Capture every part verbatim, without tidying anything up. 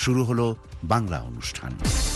শুরু হলো বাংলা অনুষ্ঠান।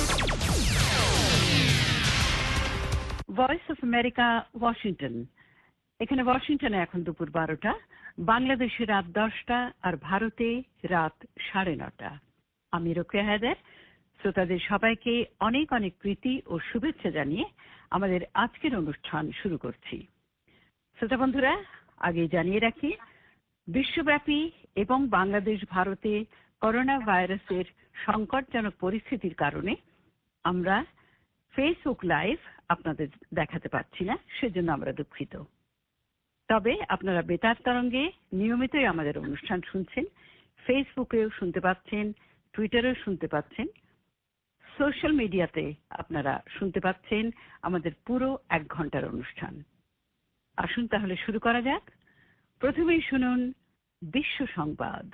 Voice of America, Washington. এখানে ওয়াশিংটনে এখন দুপুর বারোটা, বাংলাদেশে রাত দশটা, আর ভারতে রাত সাড়ে নটা। আমি রোকেয়া হায়দার শ্রোতাদের সবাইকে অনেক অনেক প্রীতি ও শুভেচ্ছা জানিয়ে আমাদের আজকের অনুষ্ঠান শুরু করছি। শ্রোতা বন্ধুরা, আগে জানিয়ে রাখি, বিশ্বব্যাপী এবং বাংলাদেশ ভারতে করোনা ভাইরাসের সংকটজনক পরিস্থিতির কারণে আমরা ফেসবুক লাইভ আপনাদের দেখাতে পারছি না, সেজন্য আমরা দুঃখিত। তবে আপনারা বেতার তরঙ্গে নিয়মিতই আমাদের অনুষ্ঠান শুনছেন, ফেসবুকেও শুনতে পাচ্ছেন, টুইটারেও শুনতে পাচ্ছেন, সোশ্যাল মিডিয়াতে আপনারা শুনতে পাচ্ছেন আমাদের পুরো এক ঘন্টার অনুষ্ঠান। আসুন তাহলে শুরু করা যাক। প্রথমেই শুনুন বিশ্ব সংবাদ।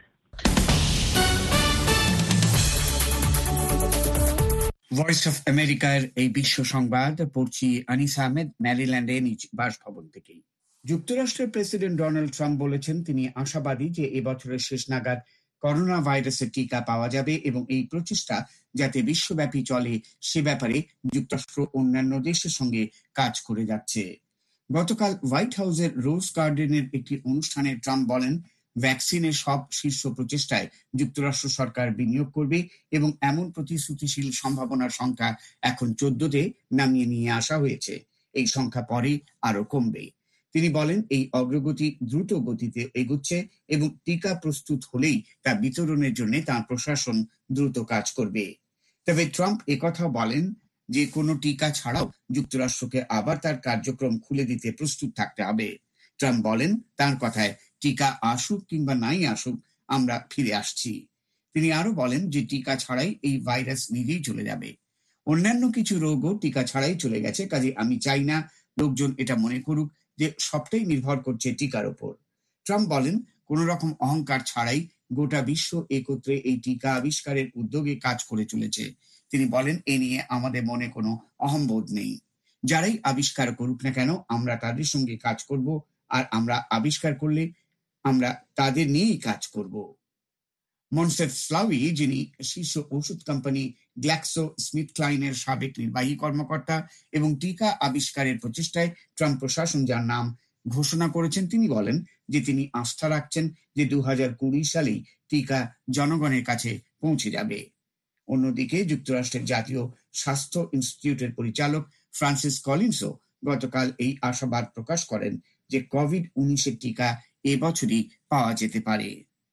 ভয়েস অফ আমেরিকার এই বিশ্ব সংবাদ পড়ছি আনিস আহমেদ, ম্যারিল্যান্ডে নিজ বাসভবন থেকে। যুক্তরাষ্ট্রের প্রেসিডেন্ট ডোনাল্ড ট্রাম্প বলেছেন তিনি আশাবাদী যে এবছরের শেষ নাগাদ করোনা ভাইরাসের টিকা পাওয়া যাবে এবং এই প্রচেষ্টা যাতে বিশ্বব্যাপী চলে সে ব্যাপারে যুক্তরাষ্ট্র অন্যান্য দেশের সঙ্গে কাজ করে যাচ্ছে। গতকাল হোয়াইট হাউসের রোজ গার্ডেনের একটি অনুষ্ঠানে ট্রাম্প বলেন, ভ্যাকসিনের সব শীর্ষ প্রচেষ্টায় যুক্তরাষ্ট্র সরকার বিনিয়োগ করবে এবং এমন প্রতিশ্রুতিশীল সম্ভাবনার সংখ্যা এখন চোদ্দতে নামিয়ে নিয়ে আসা হয়েছে। এই সংখ্যা পরে আরো কমবে। তিনি বলেন এই অগ্রগতি দ্রুত গতিতে এগুচ্ছে এবং টিকা প্রস্তুত হলেই তা বিতরণের জন্য তাঁর প্রশাসন দ্রুত কাজ করবে। তবে ট্রাম্প একথাও বলেন যে কোনো টিকা ছাড়াও যুক্তরাষ্ট্রকে আবার তার কার্যক্রম খুলে দিতে প্রস্তুত থাকতে হবে। ট্রাম্প বলেন, তার কথায়, টিকা আসুক কিংবা নাই আসুক আমরা ফিরে আসছি। তিনি আরো বলেন যে টিকা ছাড়াই এই ভাইরাস নিজেই চলে যাবে। অন্যান্য কিছু রোগও টিকা ছাড়াই চলে গেছে, কাজে আমি চাই না লোকজন এটা মনে করুক যে সবটাই নির্ভর করছে টিকার ওপর। ট্রাম্প বলেন, কোন রকম অহংকার ছাড়াই গোটা বিশ্ব একত্রে এই টিকা আবিষ্কারের উদ্যোগে কাজ করে চলেছে। তিনি বলেন, এ নিয়ে আমাদের মনে কোনো অহংবোধ নেই। যারাই আবিষ্কার করুক না কেন আমরা তাদের সঙ্গে কাজ করব, আর আমরা আবিষ্কার করলে আমরা তাদের নিয়েই কাজ করব। মনসেফ স্লাউই, যিনি শীর্ষ ওষুধ কোম্পানি গ্ল্যাক্সো স্মিথ ক্লাইনের সাবেক নির্বাহী কর্মকর্তা এবং টিকা আবিষ্কারের প্রচেষ্টায় ট্রাম্প প্রশাসন যার নাম ঘোষণা করেছেন, তিনি বলেন যে তিনি আস্থা রাখছেন যে দু হাজার কুড়ি সালেই টিকা জনগণের কাছে পৌঁছে যাবে। অন্যদিকে যুক্তরাষ্ট্রের জাতীয় স্বাস্থ্য ইনস্টিটিউটের পরিচালক ফ্রান্সিস কলিন্সও গতকাল এই আশাবাদ প্রকাশ করেন যে কোভিড উনিশের টিকা এবছরই পাওয়া যেতে পারে।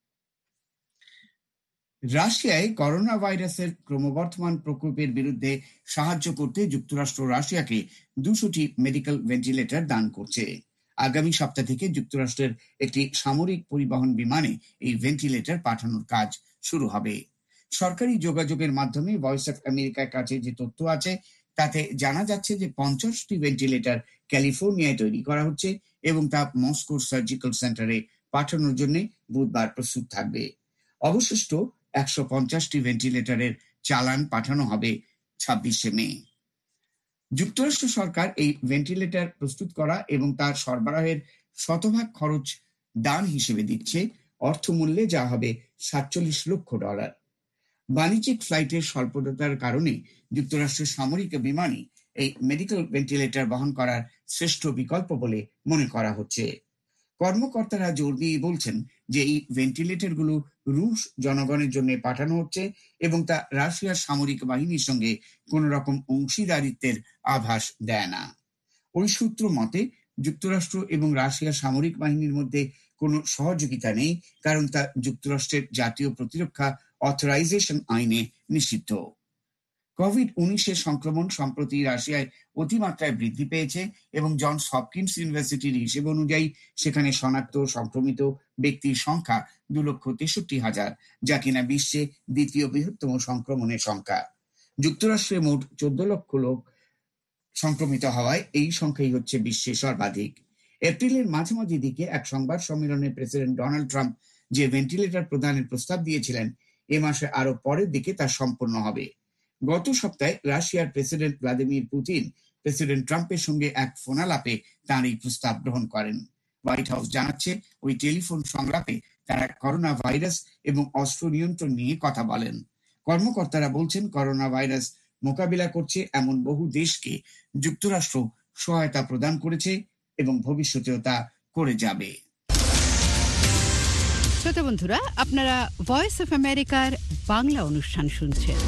রাশিয়ায় করোনা ভাইরাসের ক্রমবর্ধমান প্রকোপের বিরুদ্ধে সাহায্য করতে যুক্তরাষ্ট্র রাশিয়াকে দুশোটি মেডিকেল ভেন্টিলেটর দান করছে। আগামী সপ্তাহ থেকে যুক্তরাষ্ট্রের একটি সামরিক পরিবহন বিমানে এই ভেন্টিলেটর পাঠানোর কাজ শুরু হবে। সরকারি যোগাযোগের মাধ্যমে ভয়েস অফ আমেরিকার কাছে যে তথ্য আছে তাতে জানা যাচ্ছে যে পঞ্চাশটি ভেন্টিলেটর ক্যালিফোর্নিয়ায় তৈরি করা হচ্ছে এবং তা মস্কোর সার্জিক্যাল সেন্টারে পাঠানোর জন্য বুধবার প্রস্তুত থাকবে। অবশিষ্ট একশো পঞ্চাশটি ভেন্টিলেটরের চালান পাঠানো হবে ছাব্বিশে মে। যুক্তরাষ্ট্র সরকার এই ভেন্টিলেটর প্রস্তুত করা এবং তার সরবরাহের শতভাগ খরচ দান হিসেবে দিচ্ছে, অর্থমূল্যে যা হবে সাতচল্লিশ লক্ষ ডলার। বাণিজ্যিক ফ্লাইটের স্বল্পতার কারণে যুক্তরাষ্ট্রের সামরিক বিমানই এই মেডিকেল ভেন্টিলেটর বহন করার শ্রেষ্ঠ বিকল্প বলে মনে করা হচ্ছে। কর্মকর্তারা জোর দিয়ে বলছেন যে এই ভেন্টিলেটরগুলো রুশ জনগণের জন্য পাঠানো হচ্ছে এবং তা রাশিয়ার সামরিক বাহিনীর সঙ্গে কোন রকম অংশীদারিত্বের আভাস দেয় না। ওই সূত্র মতে যুক্তরাষ্ট্র এবং রাশিয়ার সামরিক বাহিনীর মধ্যে কোনো সহযোগিতা নেই, কারণ তা যুক্তরাষ্ট্রের জাতীয় প্রতিরক্ষা অথরাইজেশন আইনে নিষিদ্ধ। কোভিড উনিশের সংক্রমণ সম্প্রতি রাশিয়ায় অতিমাত্রায় বৃদ্ধি পেয়েছে এবং জনস হপকিন্স ইউনিভার্সিটির হিসেব অনুযায়ী সেখানে শনাক্ত সংক্রমিত ব্যক্তির সংখ্যা দু লক্ষ তেষট্টি হাজার, যা কিনা বিশ্বে দ্বিতীয় বৃহত্তম সংক্রমণের সংখ্যা। যুক্তরাষ্ট্রে মোট চোদ্দ লক্ষ লোক সংক্রমিত হওয়ায় এই সংখ্যাই হচ্ছে বিশ্বে সর্বাধিক। এপ্রিলের মাঝামাঝি দিকে এক সংবাদ সম্মেলনে প্রেসিডেন্ট ডোনাল্ড ট্রাম্প যে ভেন্টিলেটর প্রদানের প্রস্তাব দিয়েছিলেন, এ মাসে আরো পরের দিকে তা সম্পন্ন হবে। গত সপ্তাহে রাশিয়ার প্রেসিডেন্ট ভ্লাদিমির পুতিন প্রেসিডেন্ট ট্রাম্পের সঙ্গে এক ফোনালাপে তাঁর এই প্রস্তাব গ্রহণ করেন। হোয়াইট হাউস জানাচ্ছে, ওই টেলিফোন সংলাপে তারা করোনা ভাইরাস এবং অস্ত্র নিয়ন্ত্রণ নিয়ে কথা বলেন। কর্মকর্তারা বলছেন, করোনা ভাইরাস মোকাবিলা করছে এমন বহু দেশকে যুক্তরাষ্ট্র সহায়তা প্রদান করেছে এবং ভবিষ্যতেও তা করে যাবে। শ্রোতা বন্ধুরা, আপনারা ভয়েস অফ আমেরিকার বাংলা অনুষ্ঠান শুনছেন।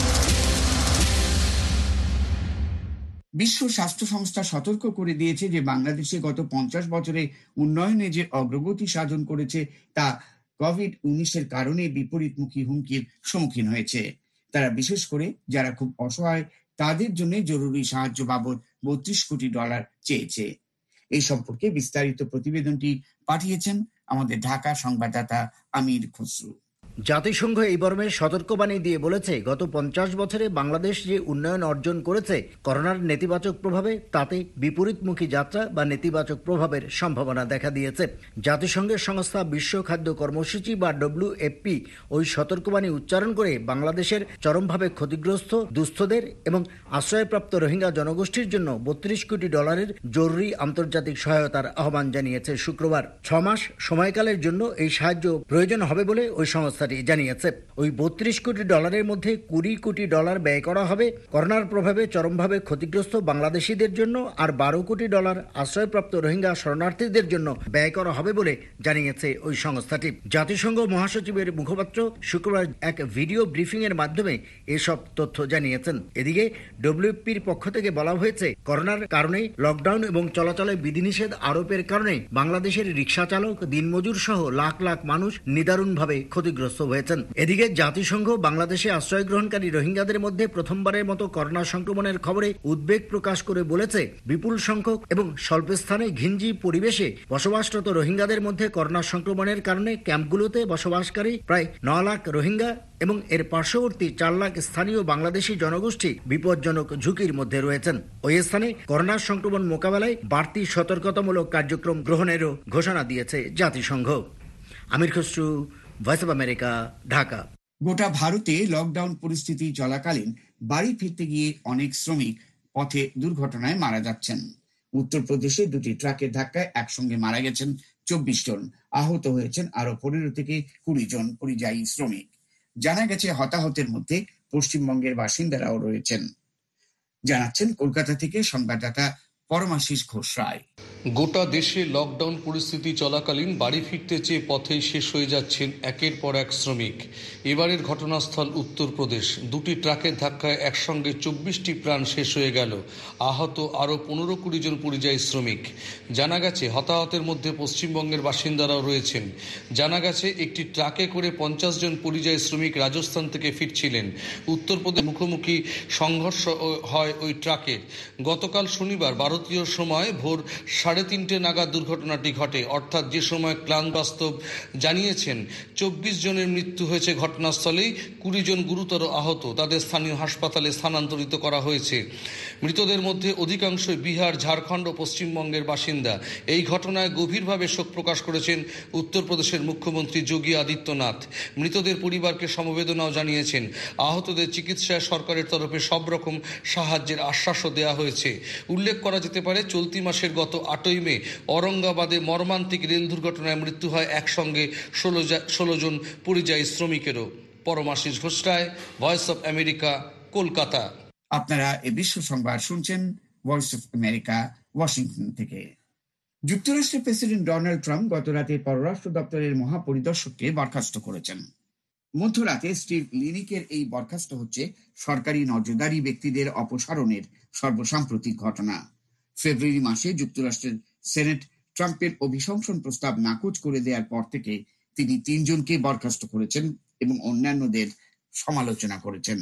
বিশ্ব স্বাস্থ্য সংস্থা সতর্ক করে দিয়েছে যে বাংলাদেশে গত পঞ্চাশ বছরে উন্নয়নে যে অগ্রগতি সাধন করেছে তা কোভিড উনিশের কারণে বিপরীতমুখী হুমকির সম্মুখীন হয়েছে। তারা বিশেষ করে যারা খুব অসহায় তাদের জন্য জরুরি সাহায্য বাবদ বত্রিশ কোটি ডলার চেয়েছে। এই সম্পর্কে বিস্তারিত প্রতিবেদনটি পাঠিয়েছেন আমাদের ঢাকা সংবাদদাতা আমির খসরু। জাতিসংঘ এই মর্মে সতর্কবাণী দিয়ে বলেছে, গত পঞ্চাশ বছরে বাংলাদেশ যে উন্নয়ন অর্জন করেছে, করোনার নেতিবাচক প্রভাবে তাতে বিপরীতমুখী যাত্রা বা নেতিবাচক প্রভাবের সম্ভাবনা দেখা দিয়েছে। জাতিসংঘের সংস্থা বিশ্ব খাদ্য কর্মসূচি বা ডব্লিউ এফ পি ওই সতর্কবাণী উচ্চারণ করে বাংলাদেশের চরমভাবে ক্ষতিগ্রস্ত দুস্থদের এবং আশ্রয়প্রাপ্ত রোহিঙ্গা জনগোষ্ঠীর জন্য বত্রিশ কোটি ডলারের জরুরি আন্তর্জাতিক সহায়তার আহ্বান জানিয়েছে শুক্রবার। ছ মাস সময়কালের জন্য এই সাহায্য প্রয়োজন হবে বলে ওই সংস্থা জানিয়েছে। ওই বত্রিশ কোটি ডলারের মধ্যে কুড়ি কোটি ডলার ব্যয় করা হবে করোনার প্রভাবে চরমভাবে ক্ষতিগ্রস্ত বাংলাদেশিদের জন্য, আর বারো কোটি ডলার আশ্রয়প্রাপ্ত রোহিঙ্গা শরণার্থীদের জন্য ব্যয় করা হবে বলে জানিয়েছে ওই সংস্থাটি। জাতিসংঘ মহাসচিবের মুখপাত্র শুক্রবার এক ভিডিও ব্রিফিং এর মাধ্যমে এসব তথ্য জানিয়েছেন। এদিকে ডব্লিউএফপির পক্ষ থেকে বলা হয়েছে, করোনার কারণে লকডাউন এবং চলাচলে বিধিনিষেধ আরোপের কারণে বাংলাদেশের রিকশা চালক, দিনমজুর সহ লাখ লাখ মানুষ নিদারুণভাবে ক্ষতিগ্রস্ত হয়েছেন। এদিকে জাতিসংঘ বাংলাদেশে আশ্রয় গ্রহণকারী রোহিঙ্গাদের মধ্যে প্রথমবারের মতো করোনা সংক্রমণের খবরে উদ্বেগ প্রকাশ করে বলেছে, বিপুল সংখ্যক এবং স্বল্পস্থানে ঘিঞ্জি পরিবেশে বসবাসরত রোহিঙ্গাদের মধ্যে করোনা সংক্রমণের কারণে ক্যাম্পগুলোতে বসবাসকারী প্রায় ন লাখ রোহিঙ্গা এবং এর পার্শ্ববর্তী চার লাখ স্থানীয় বাংলাদেশি জনগোষ্ঠী বিপজ্জনক ঝুঁকির মধ্যে রয়েছেন। ওই স্থানে করোনা সংক্রমণ মোকাবেলায় বাড়তি সতর্কতামূলক কার্যক্রম গ্রহণেরও ঘোষণা দিয়েছে জাতিসংঘ। Amir Khasru, Voice of America, Dhaka. গোটা ভারতে লকডাউন পরিস্থিতি চলাকালীন বাড়ি ফিরতে গিয়ে অনেক শ্রমিক পথে দুর্ঘটনায় মারা যাচ্ছেন। উত্তরপ্রদেশে দুটি ট্রাকের ধাক্কায় একসঙ্গে মারা গেছেন চব্বিশ জন, আহত হয়েছেন আরো পনেরো থেকে কুড়ি জন পরিযায়ী শ্রমিক। জানা গেছে হতাহতের মধ্যে পশ্চিমবঙ্গের বাসিন্দারাও রয়েছেন। জানাচ্ছেন কলকাতা থেকে সংবাদদাতা পরমাশিস ঘোষ রায়। গোটা দেশে লকডাউন পরিস্থিতি চলাকালীন বাড়ি ফিরতে চেয়ে পথেই শেষ হয়ে যাচ্ছেন একের পর এক শ্রমিক। এবারের ঘটনাস্থল উত্তরপ্রদেশ। দুটি ট্রাকের ধাক্কায় একসঙ্গে চব্বিশটি প্রাণ শেষ হয়ে গেল, আহত আরও পনেরো কুড়ি জন পরিযায়ী শ্রমিক। জানা গেছে হতাহতের মধ্যে পশ্চিমবঙ্গের বাসিন্দারাও রয়েছেন। জানা গেছে একটি ট্রাকে করে পঞ্চাশ জন পরিযায়ী শ্রমিক রাজস্থান থেকে ফিরছিলেন। উত্তরপ্রদেশ মুখোমুখি সংঘর্ষ হয় ওই ট্রাকের। গতকাল শনিবার ভারতীয় সময় ভোর সাড়ে তিনটে নাগাদ দুর্ঘটনাটি ঘটে, অর্থাৎ যে সময় ক্লান বাস্তব জানিয়েছেন চব্বিশ জনের মৃত্যু হয়েছে ঘটনাস্থলেই, কুড়ি জন গুরুতর আহত। তাদের স্থানীয় হাসপাতালে স্থানান্তরিত করা হয়েছে। মৃতদের মধ্যে অধিকাংশই বিহার, ঝাড়খণ্ড ও পশ্চিমবঙ্গের বাসিন্দা। এই ঘটনায় গভীরভাবে শোক প্রকাশ করেছেন উত্তরপ্রদেশের মুখ্যমন্ত্রী যোগী আদিত্যনাথ। মৃতদের পরিবারকে সমবেদনাও জানিয়েছেন। আহতদের চিকিৎসায় সরকারের তরফে সব রকম সাহায্যের আশ্বাসও দেওয়া হয়েছে। উল্লেখ করা যেতে পারে, চলতি মাসের গত আটই মে ঔরঙ্গাবাদে মর্মান্তিক রেল দুর্ঘটনায় মৃত্যু হয় একসঙ্গে ষোলো ষোলো জন পরিযায়ী শ্রমিকেরও। Paramashis Ghosh Ray, Voice of America, Kolkata. আপনারা এ বিশ্ব সংবাদ শুনছেন ভয়েস অফ আমেরিকা, ওয়াশিংটন থেকে। যুক্তরাষ্ট্রের প্রেসিডেন্ট ডোনাল্ড ট্রাম্প গত রাতে পররাষ্ট্র দপ্তরের মহাপরিদর্শককে বরখাস্ত করেছেন। মধ্যরাতে স্টিভ লিনিকের এই বরখাস্ত হচ্ছে সরকারি নজরদারি ব্যক্তিদের অপসারণের সর্বসাম্প্রতিক ঘটনা। ফেব্রুয়ারি মাসে যুক্তরাষ্ট্রের সেনেট ট্রাম্পের অভিশংসন প্রস্তাব নাকচ করে দেওয়ার পর থেকে তিনি তিনজনকে বরখাস্ত করেছেন এবং অন্যান্যদের সমালোচনা করেছেন।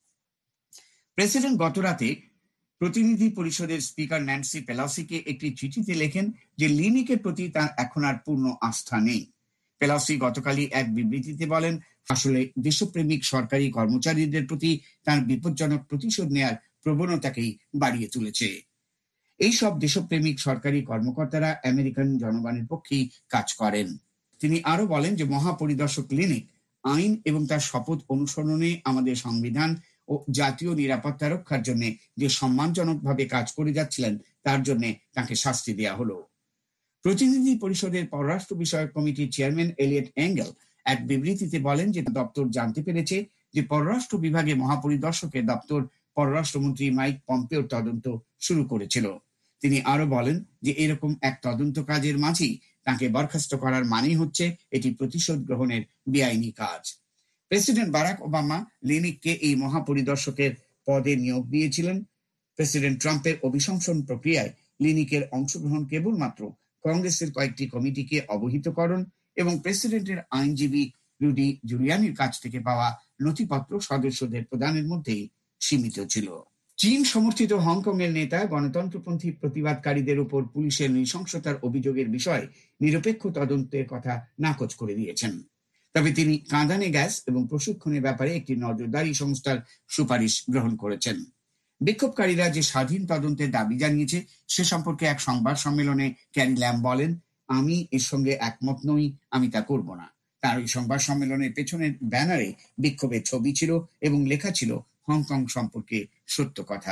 প্রেসিডেন্ট গতরাতে প্রতিনিধি পরিষদের স্পিকার ন্যান্সি পেলোসিকে একটি চিঠিতে লেখেন যে লিনিকের প্রতি তার এখন আর পূর্ণ আস্থা নেই। পেলোসি গতকালই এক বিবৃতিতে বলেন, আসলে দেশপ্রেমিক সরকারি কর্মচারীদের প্রতি তার বিপজ্জনক প্রতিশোধ নেয়ার প্রবণতাকেই বাড়িয়ে তুলেছে। এই সব দেশপ্রেমিক সরকারি কর্মকর্তারা আমেরিকান জনগণের পক্ষেই কাজ করেন। তিনি আরো বলেন যে মহাপরিদর্শক লিনিক আইন এবং তার শপথ অনুসরণে আমাদের সংবিধান ও জাতীয় নিরাপত্তা রক্ষার জন্য যে সম্মানজনকভাবে কাজ করে যাচ্ছিলেন তার জন্য তাকে শাস্তি দেওয়া হলো। প্রতিনিধি পরিষদের পররাষ্ট্র বিষয়ক কমিটির চেয়ারম্যান এলিয়ট এঙ্গেল এক বিবৃতিতে বলেন যে দপ্তর জানতে পেরেছে যে পররাষ্ট্র বিভাগে মহাপরিদর্শকের দপ্তর পররাষ্ট্রমন্ত্রী মাইক পম্পেওর তদন্ত শুরু করেছিল। তিনি আরো বলেন যে এরকম এক তদন্ত কাজের মাঝেই তাকে বরখাস্ত করার মানেই হচ্ছে এটি প্রতিশোধ গ্রহণের বেআইনি কাজ। প্রেসিডেন্ট বারাক ওবামা লিনিককে এই মহাপরিদর্শকের পদে নিয়োগ দিয়েছিলেন। প্রেসিডেন্ট ট্রাম্পের অভিশংসন প্রক্রিয়ায় লিনিকের অংশগ্রহণ কেবলমাত্র কংগ্রেসের কয়েকটি কমিটিকে অবহিতকরণ এবং প্রেসিডেন্টের আইনজীবী রুডি জুলিয়ানির কাছ থেকে পাওয়া নথিপত্র সদস্যদের প্রদানের মধ্যেই সীমিত ছিল। চীন সমর্থিত হংকং এর নেতা গণতন্ত্রপন্থী প্রতিবাদকারীদের উপর পুলিশের নৃশংসতার অভিযোগের বিষয়ে নিরপেক্ষ তদন্তের কথা নাকচ করে দিয়েছেন। তবে তিনি কাঁদানে গ্যাস এবং প্রশিক্ষণের ব্যাপারে একটি নজরদারি সংস্থার সুপারিশ গ্রহণ করেছেন। বিক্ষোভকারীরা যে স্বাধীন তদন্তের দাবি জানিয়েছে সে সম্পর্কে এক সংবাদ সম্মেলনে ক্যারি ল্যাম বলেন, আমি এর সঙ্গে একমত নই, আমি তা করব না। তার ওই সংবাদ সম্মেলনের পেছনের ব্যানারে বিক্ষোভের ছবি ছিল এবং লেখা ছিল হংকং সম্পর্কে সত্য কথা।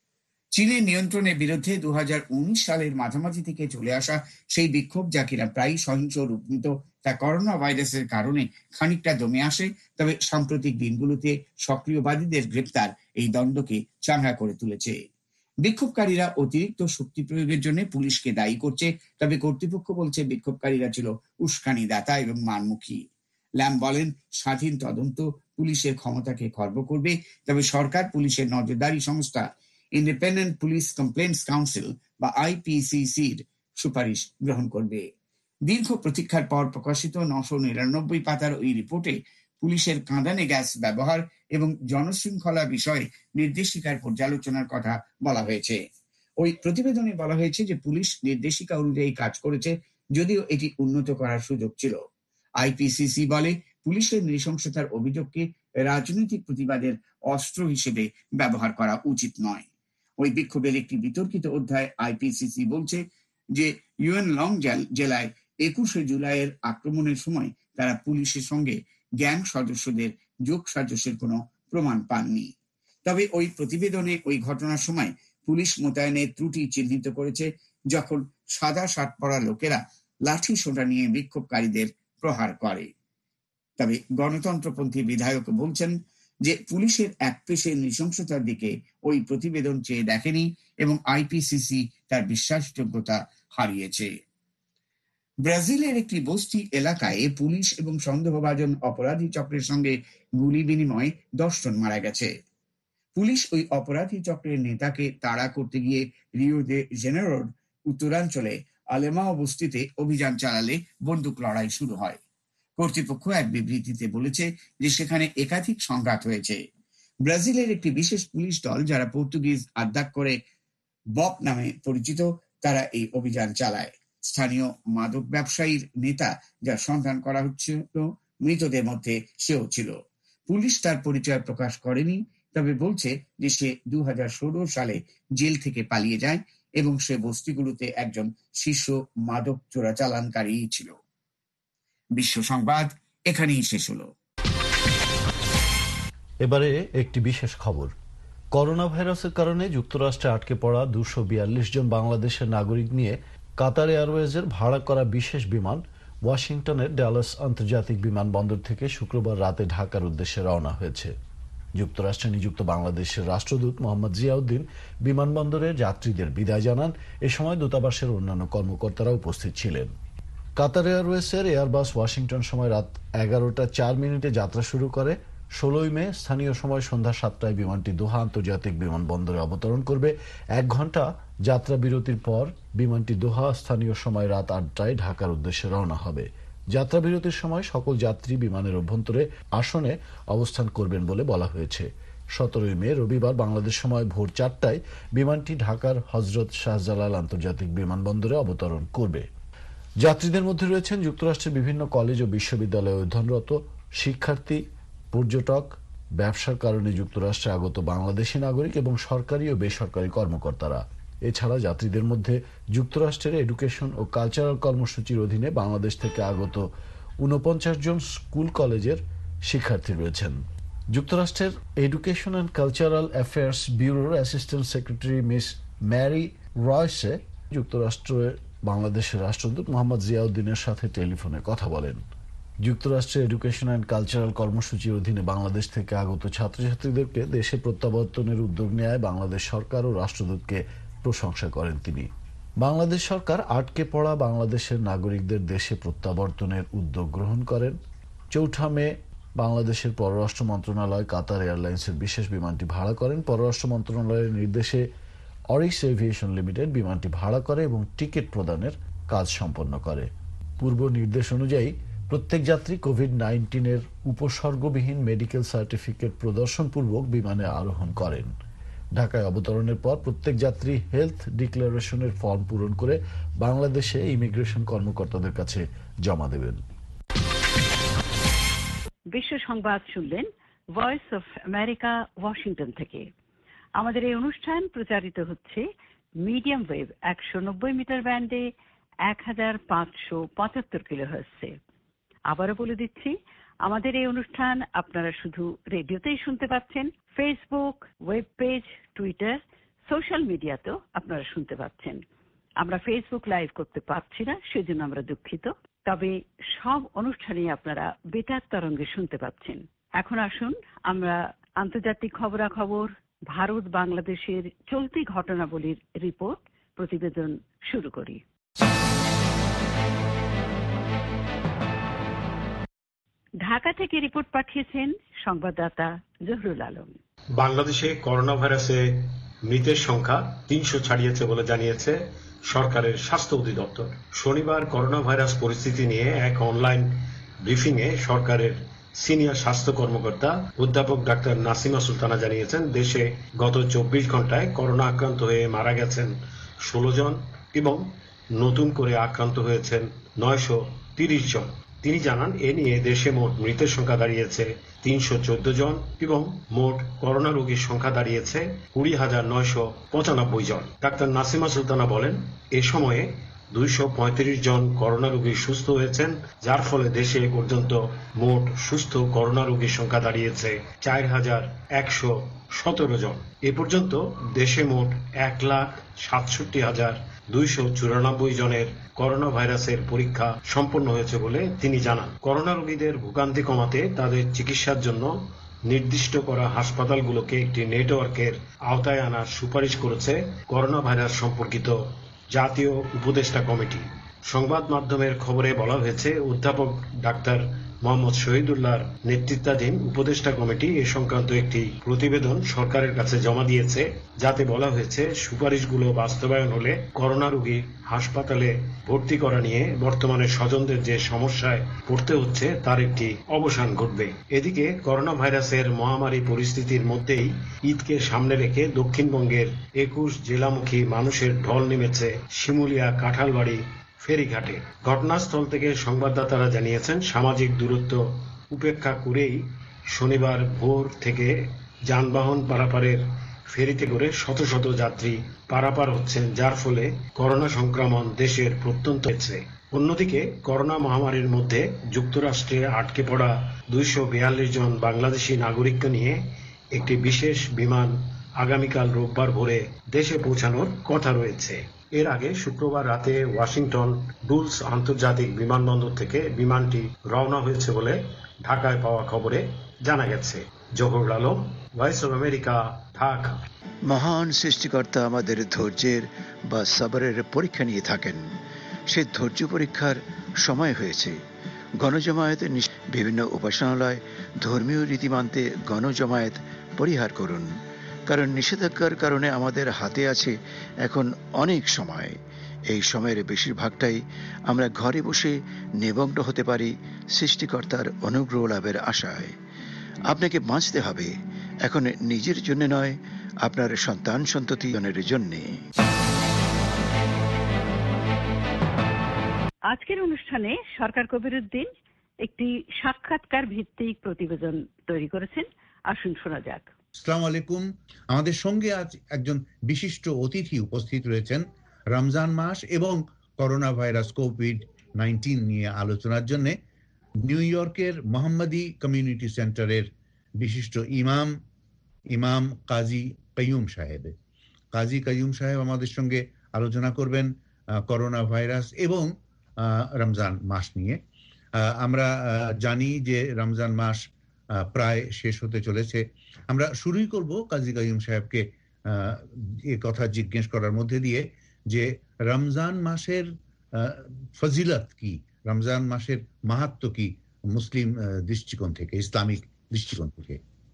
চীনের নিয়ন্ত্রণের বিরুদ্ধে দু হাজার উনিশ সালের মাঝামাঝি থেকে চলে আসা সেই বিক্ষোভ, যা কিনা প্রায় সহিংস রূপ নিত, তা করোনা ভাইরাসের কারণে খানিকটা দমে আসে। তবে সাম্প্রতিক দিনগুলোতে সক্রিয়বাদীদের গ্রেপ্তার এই দ্বন্দ্বকে চাঙ্গা করে তুলেছে। বিক্ষোভকারীরা অতিরিক্ত শক্তি প্রয়োগের জন্য পুলিশকে দায়ী করছে, তবে কর্তৃপক্ষ বলছে বিক্ষোভকারীরা ছিল উস্কানিদাতা এবং মারমুখী। ল্যাম বলেন, স্বাধীন তদন্ত পুলিশের ক্ষমতাকে খর্ব করবে, তবে সরকার পুলিশের নজরদারি সংস্থা ইন্ডিপেন্ডেন্ট পুলিশ কমপ্লেন্টস কাউন্সিল বা আইপিসিসির সুপারিশ গ্রহণ করবে। দীর্ঘ প্রতীক্ষার পর প্রকাশিত নশো নিরানব্বই পাতার ওই রিপোর্টে পুলিশের কাঁদানে গ্যাস ব্যবহার এবং জনশৃঙ্খলা বিষয়ে নির্দেশিকার পর্যালোচনার কথা বলা হয়েছে। ওই প্রতিবেদনে বলা হয়েছে যে পুলিশ নির্দেশিকা অনুযায়ী কাজ করেছে, যদিও এটি উন্নত করার সুযোগ ছিল। আইপিসিসি বলে, পুলিশের নৃশংসতার অভিযোগকে রাজনৈতিক প্রতিবাদের অস্ত্র হিসেবে ব্যবহার করা উচিত নয়। ওই বিক্ষোভের একটি বিতর্কিত অধ্যায় আইপিসিসি বলছে যে ইউএন লং জেলায় একুশে জুলাইয়ের আক্রমণের সময় তারা পুলিশের সঙ্গে গ্যাং সদস্যদের যোগ সাজসের কোনো প্রমাণ পাননি। তবে ওই প্রতিবেদনে ওই ঘটনার সময় পুলিশ মোতায়েনের ত্রুটি চিহ্নিত করেছে, যখন সাদা শার্ট পরা লোকেরা লাঠি সোঁটা নিয়ে বিক্ষোভকারীদের প্রহার করে। তবে গণতন্ত্রপন্থী বিধায়ক বলছেন যে পুলিশের একপেশে নৃশংসতার দিকে ওই প্রতিবেদন চেয়ে দেখেনি এবং আইপিসিসি তার বিশ্বাসযোগ্যতা হারিয়েছে। ব্রাজিলের একটি বস্তি এলাকায় পুলিশ এবং সন্দেহভাজন অপরাধী চক্রের সঙ্গে গুলি বিনিময়ে দশ জন মারা গেছে। পুলিশ ওই অপরাধী চক্রের নেতাকে তাড়া করতে গিয়ে রিও দে জেনেরোর উত্তরাঞ্চলে আলেমাও বস্তিতে অভিযান চালালে বন্দুক লড়াই শুরু হয়। কর্তৃপক্ষ এক বিবৃতিতে বলেছে যে সেখানে একাধিক সংঘাত হয়েছে। ব্রাজিলের একটি বিশেষ পুলিশ দল, যারা পর্তুগিজ আধ্যাত্মিক বপ নামে পরিচিত, তারা এই অভিযান চালায়। স্থানীয় মাদক ব্যবসায়ীর নেতা, যার সন্ধান করা হচ্ছিল, মৃতদের মধ্যে সেও ছিল। পুলিশ তার পরিচয় প্রকাশ করেনি, তবে বলছে যে সে দু হাজার ষোলো সালে জেল থেকে পালিয়ে যায় এবং সে বস্তিগুলোতে একজন শীর্ষ মাদক চোরাচালানকারী ছিল। বিশ্ব সংবাদ এখানেই শেষ হলো। এবারে একটি বিশেষ খবর। করোনা ভাইরাসের কারণে যুক্তরাষ্ট্রে আটকে পড়া দুশো বিয়াল্লিশ জন বাংলাদেশের নাগরিক নিয়ে কাতার এয়ারওয়েজের ভাড়া করা বিশেষ বিমান ওয়াশিংটনের ডালাস আন্তর্জাতিক বিমানবন্দর থেকে শুক্রবার রাতে ঢাকার উদ্দেশ্যে রওনা হয়েছে। যুক্তরাষ্ট্রে নিযুক্ত বাংলাদেশের রাষ্ট্রদূত মোহাম্মদ জিয়াউদ্দিন বিমানবন্দরে যাত্রীদের বিদায় জানান। এ সময় দূতাবাসের অন্যান্য কর্মকর্তারা উপস্থিত ছিলেন। কাতার এয়ারওয়েজের এয়ারবাস ওয়াশিংটন সময় রাত এগারোটা চার মিনিটে যাত্রা শুরু করে। ষোলোই মে স্থানীয় সময় সন্ধ্যা সাতটায় বিমানটি দোহা আন্তর্জাতিক বিমানবন্দরে অবতরণ করবে। এক ঘন্টা যাত্রা বিরতির পর বিমানটি দোহা স্থানীয় সময় রাত আটটায় ঢাকার উদ্দেশ্যে রওনা হবে। যাত্রা বিরতির সময় সকল যাত্রী বিমানের অভ্যন্তরে আসনে অবস্থান করবেন বলে বলা হয়েছে। সতেরোই মে রবিবার বাংলাদেশ সময় ভোর চারটায় বিমানটি ঢাকার হজরত শাহজালাল আন্তর্জাতিক বিমানবন্দরে অবতরণ করবে। যাত্রীদের মধ্যে রয়েছেন যুক্তরাষ্ট্রের বিভিন্ন কলেজ ও বিশ্ববিদ্যালয়ে অধ্যয়নরত শিক্ষার্থী, পর্যটক, ব্যবসার কারণে যুক্তরাষ্ট্রে আগত বাংলাদেশি নাগরিক এবং সরকারি ও বেসরকারি কর্মকর্তারা। এছাড়া যাত্রীদের মধ্যে যুক্তরাষ্ট্রের এডুকেশন ও কালচারাল কর্মসূচির অধীনে বাংলাদেশ থেকে আগত ঊনপঞ্চাশ জন স্কুল কলেজের শিক্ষার্থী রয়েছেন। যুক্তরাষ্ট্রের এডুকেশন অ্যান্ড কালচারাল অ্যাফেয়ার্স ব্যুরোর অ্যাসিস্ট্যান্ট সেক্রেটারি মিস ম্যারি রয়সে যুক্তরাষ্ট্রের বাংলাদেশের রাষ্ট্রদূত মোহাম্মদ জিয়াউদ্দিনের সাথে টেলিফোনে কথা বলেন। যুক্তরাষ্ট্রের এডুকেশন অ্যান্ড কালচারাল কর্মসূচির অধীনে বাংলাদেশ থেকে আগত ছাত্রছাত্রীদেরকে দেশে প্রত্যাবর্তনের উদ্যোগ নেয় বাংলাদেশ সরকার ও রাষ্ট্রদূতকে প্রশংসা করেন তিনি। বাংলাদেশ সরকার আটকে পড়া বাংলাদেশের নাগরিকদের দেশে প্রত্যাবর্তনের উদ্যোগ গ্রহণ করেন। চৌঠা মে বাংলাদেশের পররাষ্ট্র মন্ত্রণালয় কাতার এয়ারলাইন্সের বিশেষ বিমানটি ভাড়া করেন। পররাষ্ট্র মন্ত্রণালয়ের নির্দেশে অরিক্স এভিয়েশন লিমিটেড বিমানটি ভাড়া করে এবং টিকিট প্রদানের কাজ সম্পন্ন করে। পূর্ব নির্দেশ অনুযায়ী প্রত্যেক যাত্রী কোভিড নাইন্টিনের উপসর্গবিহীন মেডিকেল সার্টিফিকেট প্রদর্শনপূর্বক বিমানে আরোহণ করেন। ঢাকায় অবতরণের পর প্রত্যেক যাত্রী হেলথ ডিক্লারেশনের ফর্ম পূরণ করে বাংলাদেশে ইমিগ্রেশন কর্মকর্তাদের কাছে জমা দেবেন। বিশ্ব সংবাদ শুনলেন ভয়েস অফ আমেরিকা, ওয়াশিংটন থেকে। আমাদের এই অনুষ্ঠান প্রচারিত হচ্ছে মিডিয়াম ওয়েভ একশো নব্বই মিটার ব্যান্ডে এক হাজার পাঁচশো পঁচাত্তর কিলোহার্টজে। আবারও বলে দিচ্ছি, আমাদের এই অনুষ্ঠান আপনারা শুধু রেডিওতেই শুনতে পাচ্ছেন, Facebook, web page, Twitter, social মিডিয়াতেও আপনারা শুনতে পাচ্ছেন। আমরা ফেসবুক লাইভ করতে পারছি না, সেজন্য আমরা দুঃখিত। তবে সব অনুষ্ঠানই আপনারা বেতার তরঙ্গে শুনতে পাচ্ছেন। এখন আসুন আমরা আন্তর্জাতিক খবরাখবর, ভারত বাংলাদেশের চলতি ঘটনাবলীর রিপোর্ট প্রতিবেদন শুরু করি। ঢাকা থেকে রিপোর্ট পাঠিয়েছেন সংবাদদাতা জহুরুল আলম। বাংলাদেশে করোনা ভাইরাসে মৃতের সংখ্যা তিনশো ছাড়িয়েছে বলে জানিয়েছে সরকারের স্বাস্থ্য অধিদপ্তর। শনিবার করোনা ভাইরাস পরিস্থিতি নিয়ে এক অনলাইন ব্রিফিং এ সরকারের সিনিয়র স্বাস্থ্য কর্মকর্তা অধ্যাপক ডাক্তার নাসিমা সুলতানা জানিয়েছেন, দেশে গত চব্বিশ ঘন্টায় করোনা আক্রান্ত হয়ে মারা গেছেন ষোলো জন এবং নতুন করে আক্রান্ত হয়েছেন নয়শো তিরিশ জন। তিনি জানান, এ নিয়ে দেশে মোট মৃতের সংখ্যা দাঁড়িয়েছে তিনশো চোদ্দ জন এবং মোট করোনা রোগীর সংখ্যা দাঁড়িয়েছে কুড়ি হাজার নয়শো পঁচানব্বই জন। ডাক্তার নাসিমা সুলতানা বলেন, এ সময়ে দুইশো পঁয়ত্রিশ জন করোনা রোগী সুস্থ হয়েছেন, যার ফলে দেশে এ পর্যন্ত মোট সুস্থ করোনা রোগীর সংখ্যা দাঁড়িয়েছে চার হাজার একশো সতেরো জন। এ পর্যন্ত দেশে মোট এক লাখ সাতষট্টি হাজার দুইশো চুরানব্বই জনের করোনা ভাইরাসের পরীক্ষা সম্পন্ন হয়েছে বলে তিনি জানান। করোনা রোগীদের ভোগান্তি কমাতে তাদের চিকিৎসার জন্য নির্দিষ্ট করা হাসপাতালগুলোকে একটি নেটওয়ার্কের আওতায় আনার সুপারিশ করেছে করোনা ভাইরাস সম্পর্কিত জাতীয় উপদেষ্টা কমিটি। সংবাদ মাধ্যমের খবরে বলা হয়েছে, অধ্যাপক ডাক্তার মোহাম্মদ শহীদুল্লাহর নেতৃত্বাধীন উপদেষ্টা কমিটি এ সংক্রান্ত একটি প্রতিবেদন সরকারের কাছে জমা দিয়েছে, যাতে বলা হয়েছে সুপারিশগুলো বাস্তবায়ন হলে করোনা রোগী হাসপাতালে ভর্তি করা নিয়ে বর্তমানে স্বজনদের যে সমস্যায় পড়তে হচ্ছে তার একটি অবসান ঘটবে। এদিকে করোনা ভাইরাসের মহামারী পরিস্থিতির মধ্যেই ঈদকে সামনে রেখে দক্ষিণবঙ্গের একুশ জেলামুখী মানুষের ঢল নেমেছে শিমুলিয়া কাঁঠালবাড়ি ফেরিঘাটে। ঘটনাস্থল থেকে সংবাদদাতারা জানিয়েছেন, সামাজিক দূরত্ব উপেক্ষা করেই শনিবার ভোর থেকে যানবাহন পারাপারের ফেরিতে করে শত শত যাত্রী পারাপার হচ্ছেন, যার ফলে করোনা সংক্রমণ দেশের প্রত্যন্ত হয়েছে। অন্যদিকে করোনা মহামারীর মধ্যে যুক্তরাষ্ট্রে আটকে পড়া দুইশো বিয়াল্লিশ জন বাংলাদেশি নাগরিককে নিয়ে একটি বিশেষ বিমান আগামীকাল রোববার ভোরে দেশে পৌঁছানোর কথা রয়েছে। এর আগে শুক্রবার রাতে ওয়াশিংটন ডুলস আন্তর্জাতিক বিমানবন্দর থেকে বিমানটি রওনা হয়েছে বলে ঢাকায় পাওয়া খবরে জানা গেছে। Zahurul Alam, Voice of America, Dhaka. মহান সৃষ্টিকর্তা আমাদের ধৈর্যের বা সাবরের পরীক্ষা নিয়ে থাকেন। সে ধৈর্য পরীক্ষার সময় হয়েছে। গণজমায়েত বিভিন্ন উপাসনালয় ধর্মীয় রীতি মানতে গণজমায়েত পরিহার করুন, কারণ নিষেধাজ্ঞার কারণে আমাদের হাতে আছে এখন অনেক সময়। এই সময়ের বেশিরভাগটাই আমরা ঘরে বসে নিমগ্ন হতে পারি সৃষ্টিকর্তার অনুগ্রহ লাভের আশায়। আপনাকে বাঁচতে হবে, এখন নিজের জন্য নয়, আপনার সন্তান সন্ততির জন্য। আজকের অনুষ্ঠানে সরকার কবিরউদ্দিন একটি সাক্ষাৎকার ভিত্তিক প্রতিবেদন তৈরি করেছেন। আসুন শোনা যাক। আসসালামু আলাইকুম। আমাদের সঙ্গে আজ একজন বিশিষ্ট অতিথি উপস্থিত রয়েছেন রমজান মাস এবং করোনা ভাইরাস কোভিড নাইন্টিন নিয়ে আলোচনার জন্য নিউ ইয়র্কের মোহাম্মদী কমিউনিটি সেন্টারের বিশিষ্ট ইমাম ইমাম কাজী কাইয়ুম সাহেব। কাজী কাইয়ুম সাহেব আমাদের সঙ্গে আলোচনা করবেন করোনা ভাইরাস এবং রমজান মাস নিয়ে। আমরা জানি যে রমজান মাস প্রায় শেষ হতে চলেছে। আমরা শুরুই করব কাজী কাইয়ুম সাহেবকে এ কথা জিজ্ঞেস করার মধ্যে দিয়ে যে রমজান মাসের ফজিলত কি, রমজান মাসের মাহাত্ম্য কি মুসলিম দৃষ্টিকোণ থেকে, ইসলামিক দৃষ্টিকোণ থেকে।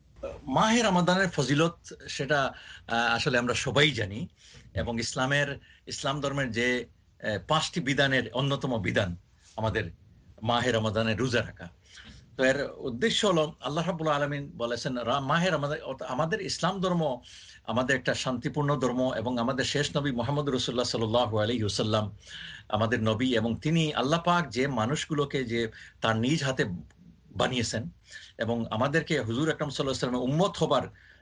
মাহে রমাদানের ফজিলত সেটা আসলে আমরা সবাই জানি, এবং ইসলামের ইসলাম ধর্মের যে পাঁচটি বিধানের অন্যতম বিধান আমাদের মাহে রমাদানের রোজা রাখা। তো এর উদ্দেশ্য হলো আল্লাহ রাব্বুল আলামিন বলেছেন মাহে রমাদান, আমাদের ইসলাম ধর্ম আমাদের একটা শান্তিপূর্ণ ধর্ম, এবং আমাদের শেষ নবী মুহাম্মদ রাসূলুল্লাহ সাল্লাল্লাহু আলাইহি ওয়াসাল্লাম আমাদের নবী, এবং তিনি আল্লাহ পাক যে মানুষগুলোকে যে তার নিজ হাতে বানিয়েছেন এবং আমাদেরকে হুজুর আকরাম সাল্লাল্লাহু আলাইহি ওয়াসাল্লামের উম্মত হবার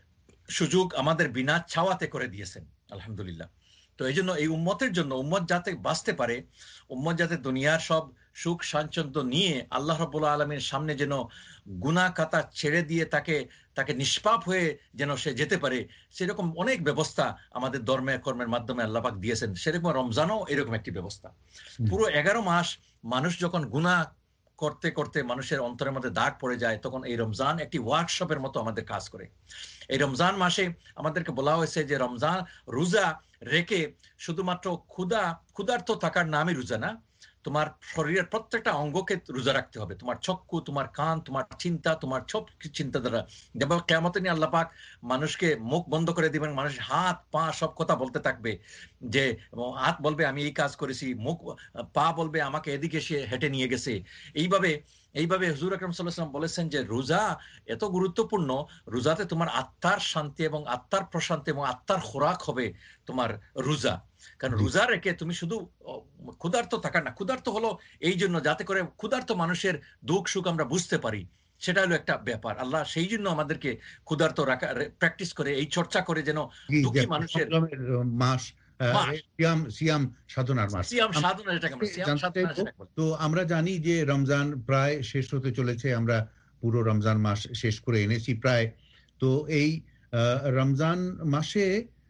সুযোগ আমাদের বিনা চাওয়াতে করে দিয়েছেন, আলহামদুলিল্লাহ। তো এই জন্য এই উম্মতের জন্য, উম্মত যাতে বাঁচতে পারে, উম্মত যাতে দুনিয়ার সব সুখ স্বাচ্ছন্দ্য নিয়ে আল্লাহ রাব্বুল আলামিনের সামনে যেন গুনাহ খাতা ছেড়ে দিয়ে তাকে তাকে নিষ্পাপ হয়ে যেন সে যেতে পারে, সেরকম অনেক ব্যবস্থা আমাদের ধর্মে কর্মের মাধ্যমে আল্লাহ পাক দিয়েছেন। সেরকম রমজানও এরকম একটি ব্যবস্থা। পুরো এগারো মাস মানুষ যখন গুনাহ করতে করতে মানুষের অন্তরের মধ্যে দাগ পড়ে যায়, তখন এই রমজান একটি ওয়ার্কশপের মতো আমাদের কাজ করে। এই রমজান মাসে আমাদেরকে বলা হয়েছে যে রমজান রোজা রেখে শুধুমাত্র ক্ষুধা ক্ষুধার্ত থাকার নামই রোজা না, তোমার শরীরের প্রত্যেকটা অঙ্গকে রোজা রাখতে হবে। তোমার চক্ষু, তোমার কান, তোমার চিন্তা, তোমার সব চিন্তা দ্বারা। যেমন কিয়ামতের দিন আল্লাহ পাক মানুষকে মুখ বন্ধ করে দিবেন, মানুষ হাত পা সব কথা বলতে থাকবে, যে হাত বলবে আমি এই কাজ করেছি, মুখ পা বলবে আমাকে এদিকে সে হেঁটে নিয়ে গেছে। এইভাবে এইভাবে হুজুর আকরাম সাল্লাল্লাহু আলাইহি ওয়াসাল্লাম বলেছেন যে রোজা এত গুরুত্বপূর্ণ, রোজাতে তোমার আত্মার শান্তি এবং আত্মার প্রশান্তি এবং আত্মার খোরাক হবে তোমার রোজা। কারণ রোজা রেখে তুমি শুধু ক্ষুধার্ত থাকা না, ক্ষুধার্ত হলো এই জন্য যাতে করে ক্ষুধার্ত মানুষের দুঃখ সুখ আমরা বুঝতে পারি, সেটা হলো একটা ব্যাপার। আল্লাহ সেই জন্য আমাদেরকে ক্ষুধার্ত রাখা প্র্যাকটিস করে, এই চর্চা করে যেন দুঃখী মানুষের মাস সিয়াম সিয়াম সাধনার মাস, সিয়াম সাধনা, এটাকে আমরা সিয়াম সাধনা বলি। তো আমরা জানি যে রমজান প্রায় শেষ হতে চলেছে, আমরা পুরো রমজান মাস শেষ করে এনেছি প্রায়। তো এই রমজান মাসে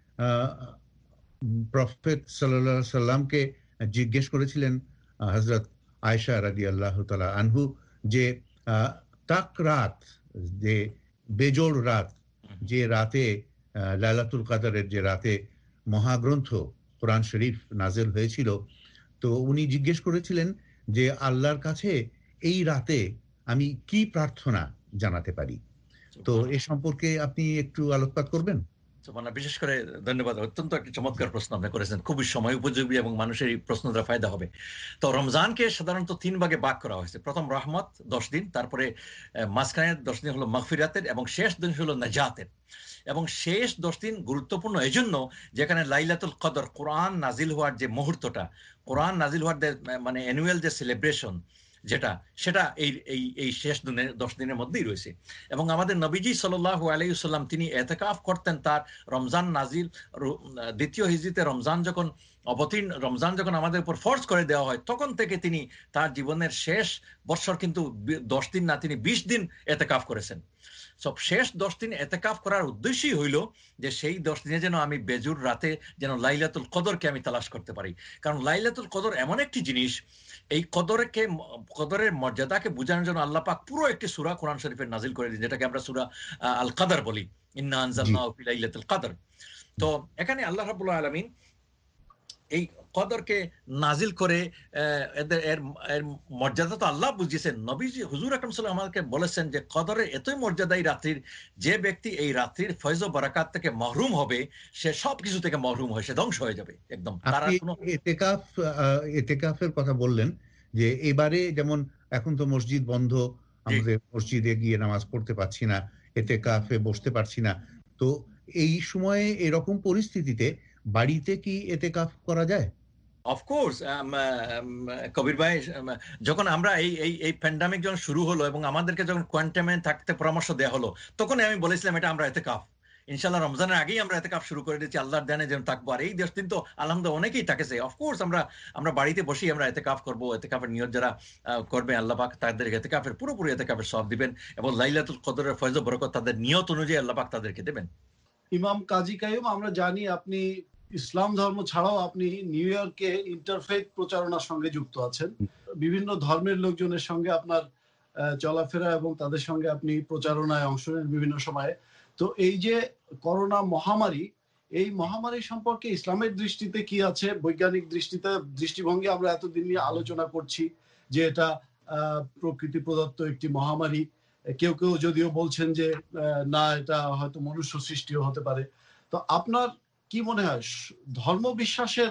প্রফেট সাল্লাল্লাহু আলাইহি সাল্লামকে জিজ্ঞেস করেছিলেন হযরত আয়েশা রাদিয়াল্লাহু তাআলা আনহু যে তাক রাত, যে বেজোড় রাত, যে রাতে লাইলাতুল কদরের যে রাতে মহাগ্রন্থ কোরআন শরীফ নাযিল হয়েছিল, তো উনি জিজ্ঞেস করেছিলেন যে আল্লাহর কাছে এই রাতে আমি কি প্রার্থনা জানাতে পারি। তো এ সম্পর্কে আপনি একটু আলোকপাত করবেন? বিশেষ করে ধন্যবাদ, অত্যন্ত একটি চমৎকার প্রশ্ন আপনি করেছেন, খুবই সময় উপযোগী এবং মানুষের এই প্রশ্ন দ্বারা ফায়দা হবে। তো রমজানকে সাধারণত তিন ভাগে ভাগ করা হয়েছে। প্রথম রহমত দশ দিন, তারপরে মাঝখানে দশ দিন হলো মাগফিরাতের, এবং শেষ দিন হলো নাজাতের। এবং শেষ দশ দিন গুরুত্বপূর্ণ এজন্য যেখানে লাইলাতুল কদর, কোরআন নাজিল হওয়ার যে মুহূর্তটা, কোরআন নাজিল হওয়ার মানে অ্যানুয়াল যে সেলিব্রেশন যেটা, সেটা এই এই এই শেষ দিনের দশ দিনের মধ্যেই রয়েছে। এবং আমাদের নবীজি সাল্লাল্লাহু আলাইহি ওয়াসাল্লাম তিনি ইতিকাফ করতেন তার রমজান নাজিল দ্বিতীয় হিজরিতে রমজান যখন অবতীর্ণ, রমজান যখন আমাদের উপর ফরজ করে দেওয়া হয়, তখন থেকে তিনি তার জীবনের শেষ বছর কিন্তু দশ দিন না, তিনি বিশ দিন ইতিকাফ করেছেন। সব শেষ দশ দিন ইতিকাফ করার উদ্দেশ্যই হইল যে সেই দশ দিনে যেন আমি বেজুর রাতে যেন লাইলাতুল কদরকে আমি তালাশ করতে পারি। কারণ লাইলাতুল কদর এমন একটি জিনিস, এই কদরকে কদরের মর্যাদাকে বোঝানোর জন্য আল্লাহ পাক পুরো একটি সূরা কোরআন শরীফের নাজিল করে দিন, যেটাকে আমরা সূরা আল কদর বলি, ইন্না আনজালনাহু ফি লাইলাতুল কদর। তো এখানে আল্লাহ রাব্বুল আলামিন এই কদরকে নাজিল করে এদের এর মর্যাদা তো আল্লাহ বুঝিয়েছেন। নবীজি হুজুর আকরাম সাল্লাল্লাহু আলাইহি ওয়াসাল্লাম আমাদেরকে বলেছেন যে কদরের এতই মর্যাদা এই রাত্রির, যে ব্যক্তি এই রাত্রির ফয়জ ও বারাকাত থেকে মাহরুম হবে, সে সবকিছু থেকে মাহরুম হয়ে সে ধ্বংস হয়ে যাবে একদম। তার কোনো ইতিকাফ ইতিকাফের কথা বললেন যে এবারে যেমন এখন তো মসজিদ বন্ধ, আমাদের মসজিদে গিয়ে নামাজ পড়তে পারছি না, ইতিকাফে বসতে পারছি না, তো এই সময়ে এরকম পরিস্থিতিতে বাড়িতে কি ইতিকাফ করা যায়? অফকোর্স কবির ভাই, যখন আমরা এই এই এই প্যান্ডামিক যখন শুরু হলো এবং আমাদেরকে যখন কোয়ারেন্টাইনে থাকতে পরামর্শ দেওয়া হলো, তখন আমি বলেছিলাম এটা আমরা ইতিকাফ। ইনশাআল্লাহ রমজানের আগেই আমরা ইতিকাফ শুরু করে দিয়েছি, আল্লাহর দানে যেন থাকবো। আর এই দশ দিন তো আলহামদুলিল্লাহ অনেকেই থাকেছে। অফকোর্স আমরা আমরা বাড়িতে বসেই আমরা ইতিকাফ করবো। ইতিকাফের নিয়ত যারা করবে আল্লাহ পাক তাদের ইতিকাফের পুরোপুরি ইতিকাফের সওয়াব দিবেন, এবং লাইলাতুল কদরের ফয়জ ও বরকত তাদের নিয়ত অনুযায়ী আল্লাহ পাক তাদেরকে দেবেন। ইমাম কাজী কাইয়ুম, আমরা জানি আপনি ইসলাম ধর্ম ছাড়াও আপনি নিউ ইয়র্কে ইন্টারফেথ প্রচারণার সঙ্গে যুক্ত আছেন। বিভিন্ন ধর্মের লোকজনের সঙ্গে আপনার চলাফেরা এবং তাদের সঙ্গে আপনি প্রচারণায় অংশ নেন বিভিন্ন সময়ে। তো এই যে করোনা মহামারী, এই মহামারী সম্পর্কে ইসলামের দৃষ্টিতে কি আছে, বৈজ্ঞানিক দৃষ্টিতে দৃষ্টিভঙ্গি আমরা এতদিন নিয়ে আলোচনা করছি যে এটা প্রকৃতি প্রদত্ত একটি মহামারী। কেউ কেউ যদিও বলছেন যে না, এটা হয়তো মনুষ্য সৃষ্টিও হতে পারে। তো আপনার কি মনে হয় ধর্ম বিশ্বাসের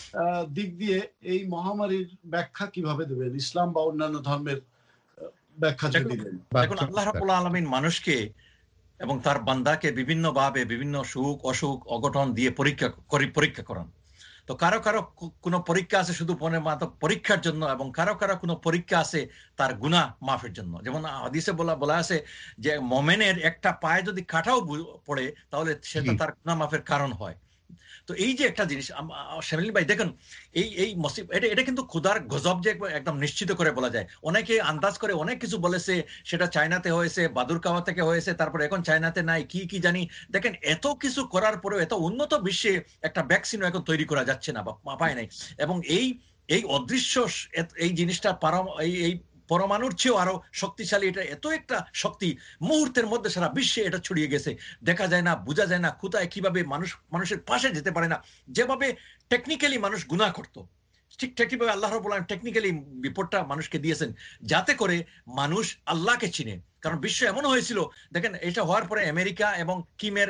দিক দিয়ে এই মহামারীর ব্যাখ্যা কিভাবে দেবেন, ইসলাম বা অন্যান্য ধর্মের ব্যাখ্যা যদি দেন? দেখুন, আল্লাহ রাব্বুল আলামিন মানুষকে এবং তার বান্দাকে বিভিন্ন ভাবে বিভিন্ন সুখ অসুখ অঘটন দিয়ে পরীক্ষা পরীক্ষা করান। তো কারো কারো কোনো পরীক্ষা আছে শুধু মাত্র পরীক্ষার জন্য, এবং কারো কারো কোনো পরীক্ষা আছে তার গুনাহ মাফের জন্য। যেমন হাদিসে বলা বলা আছে যে মুমিনের একটা পায়ে যদি কাঁটাও পড়ে তাহলে সেটা তার গুনাহ মাফের কারণ হয়। তো এই যে একটা জিনিস শামিল ভাই দেখেন, এই এই মুসিবত এটা এটা কিন্তু খোদার গজব যে একদম নিশ্চিত করে বলা যায়। অনেকে আন্দাজ করে অনেক কিছু বলেছে, সেটা চায়নাতে হয়েছে, বাদুরকাওয়া থেকে হয়েছে, তারপরে এখন চায়নাতে নাই, কি কি জানি। দেখেন, এত কিছু করার পরেও এত উন্নত বিশ্বে একটা ভ্যাকসিনও এখন তৈরি করা যাচ্ছে না বা পায় নাই। এবং এই এই অদৃশ্য এই জিনিসটা পারম এই এই পরমাণুর চেয়েও আরো শক্তিশালী, এটা এত একটা শক্তি মুহূর্তের মধ্যে সারা বিশ্বে এটা ছড়িয়ে গেছে। দেখা যায় না, বোঝা যায় না কোথায় কিভাবে মানুষ মানুষের পাশে যেতে পারে না। যেভাবে টেকনিক্যালি মানুষ গুনাহ করতো, ঠিক ঠিকভাবে আল্লাহ রাব্বুল আলামিন টেকনিক্যালি বিপদটা মানুষকে দিয়েছেন যাতে করে মানুষ আল্লাহকে চিনে। কারণ বিশ্ব এমন হয়েছিল, দেখেন এটা হওয়ার পরে আমেরিকা এবং কিমের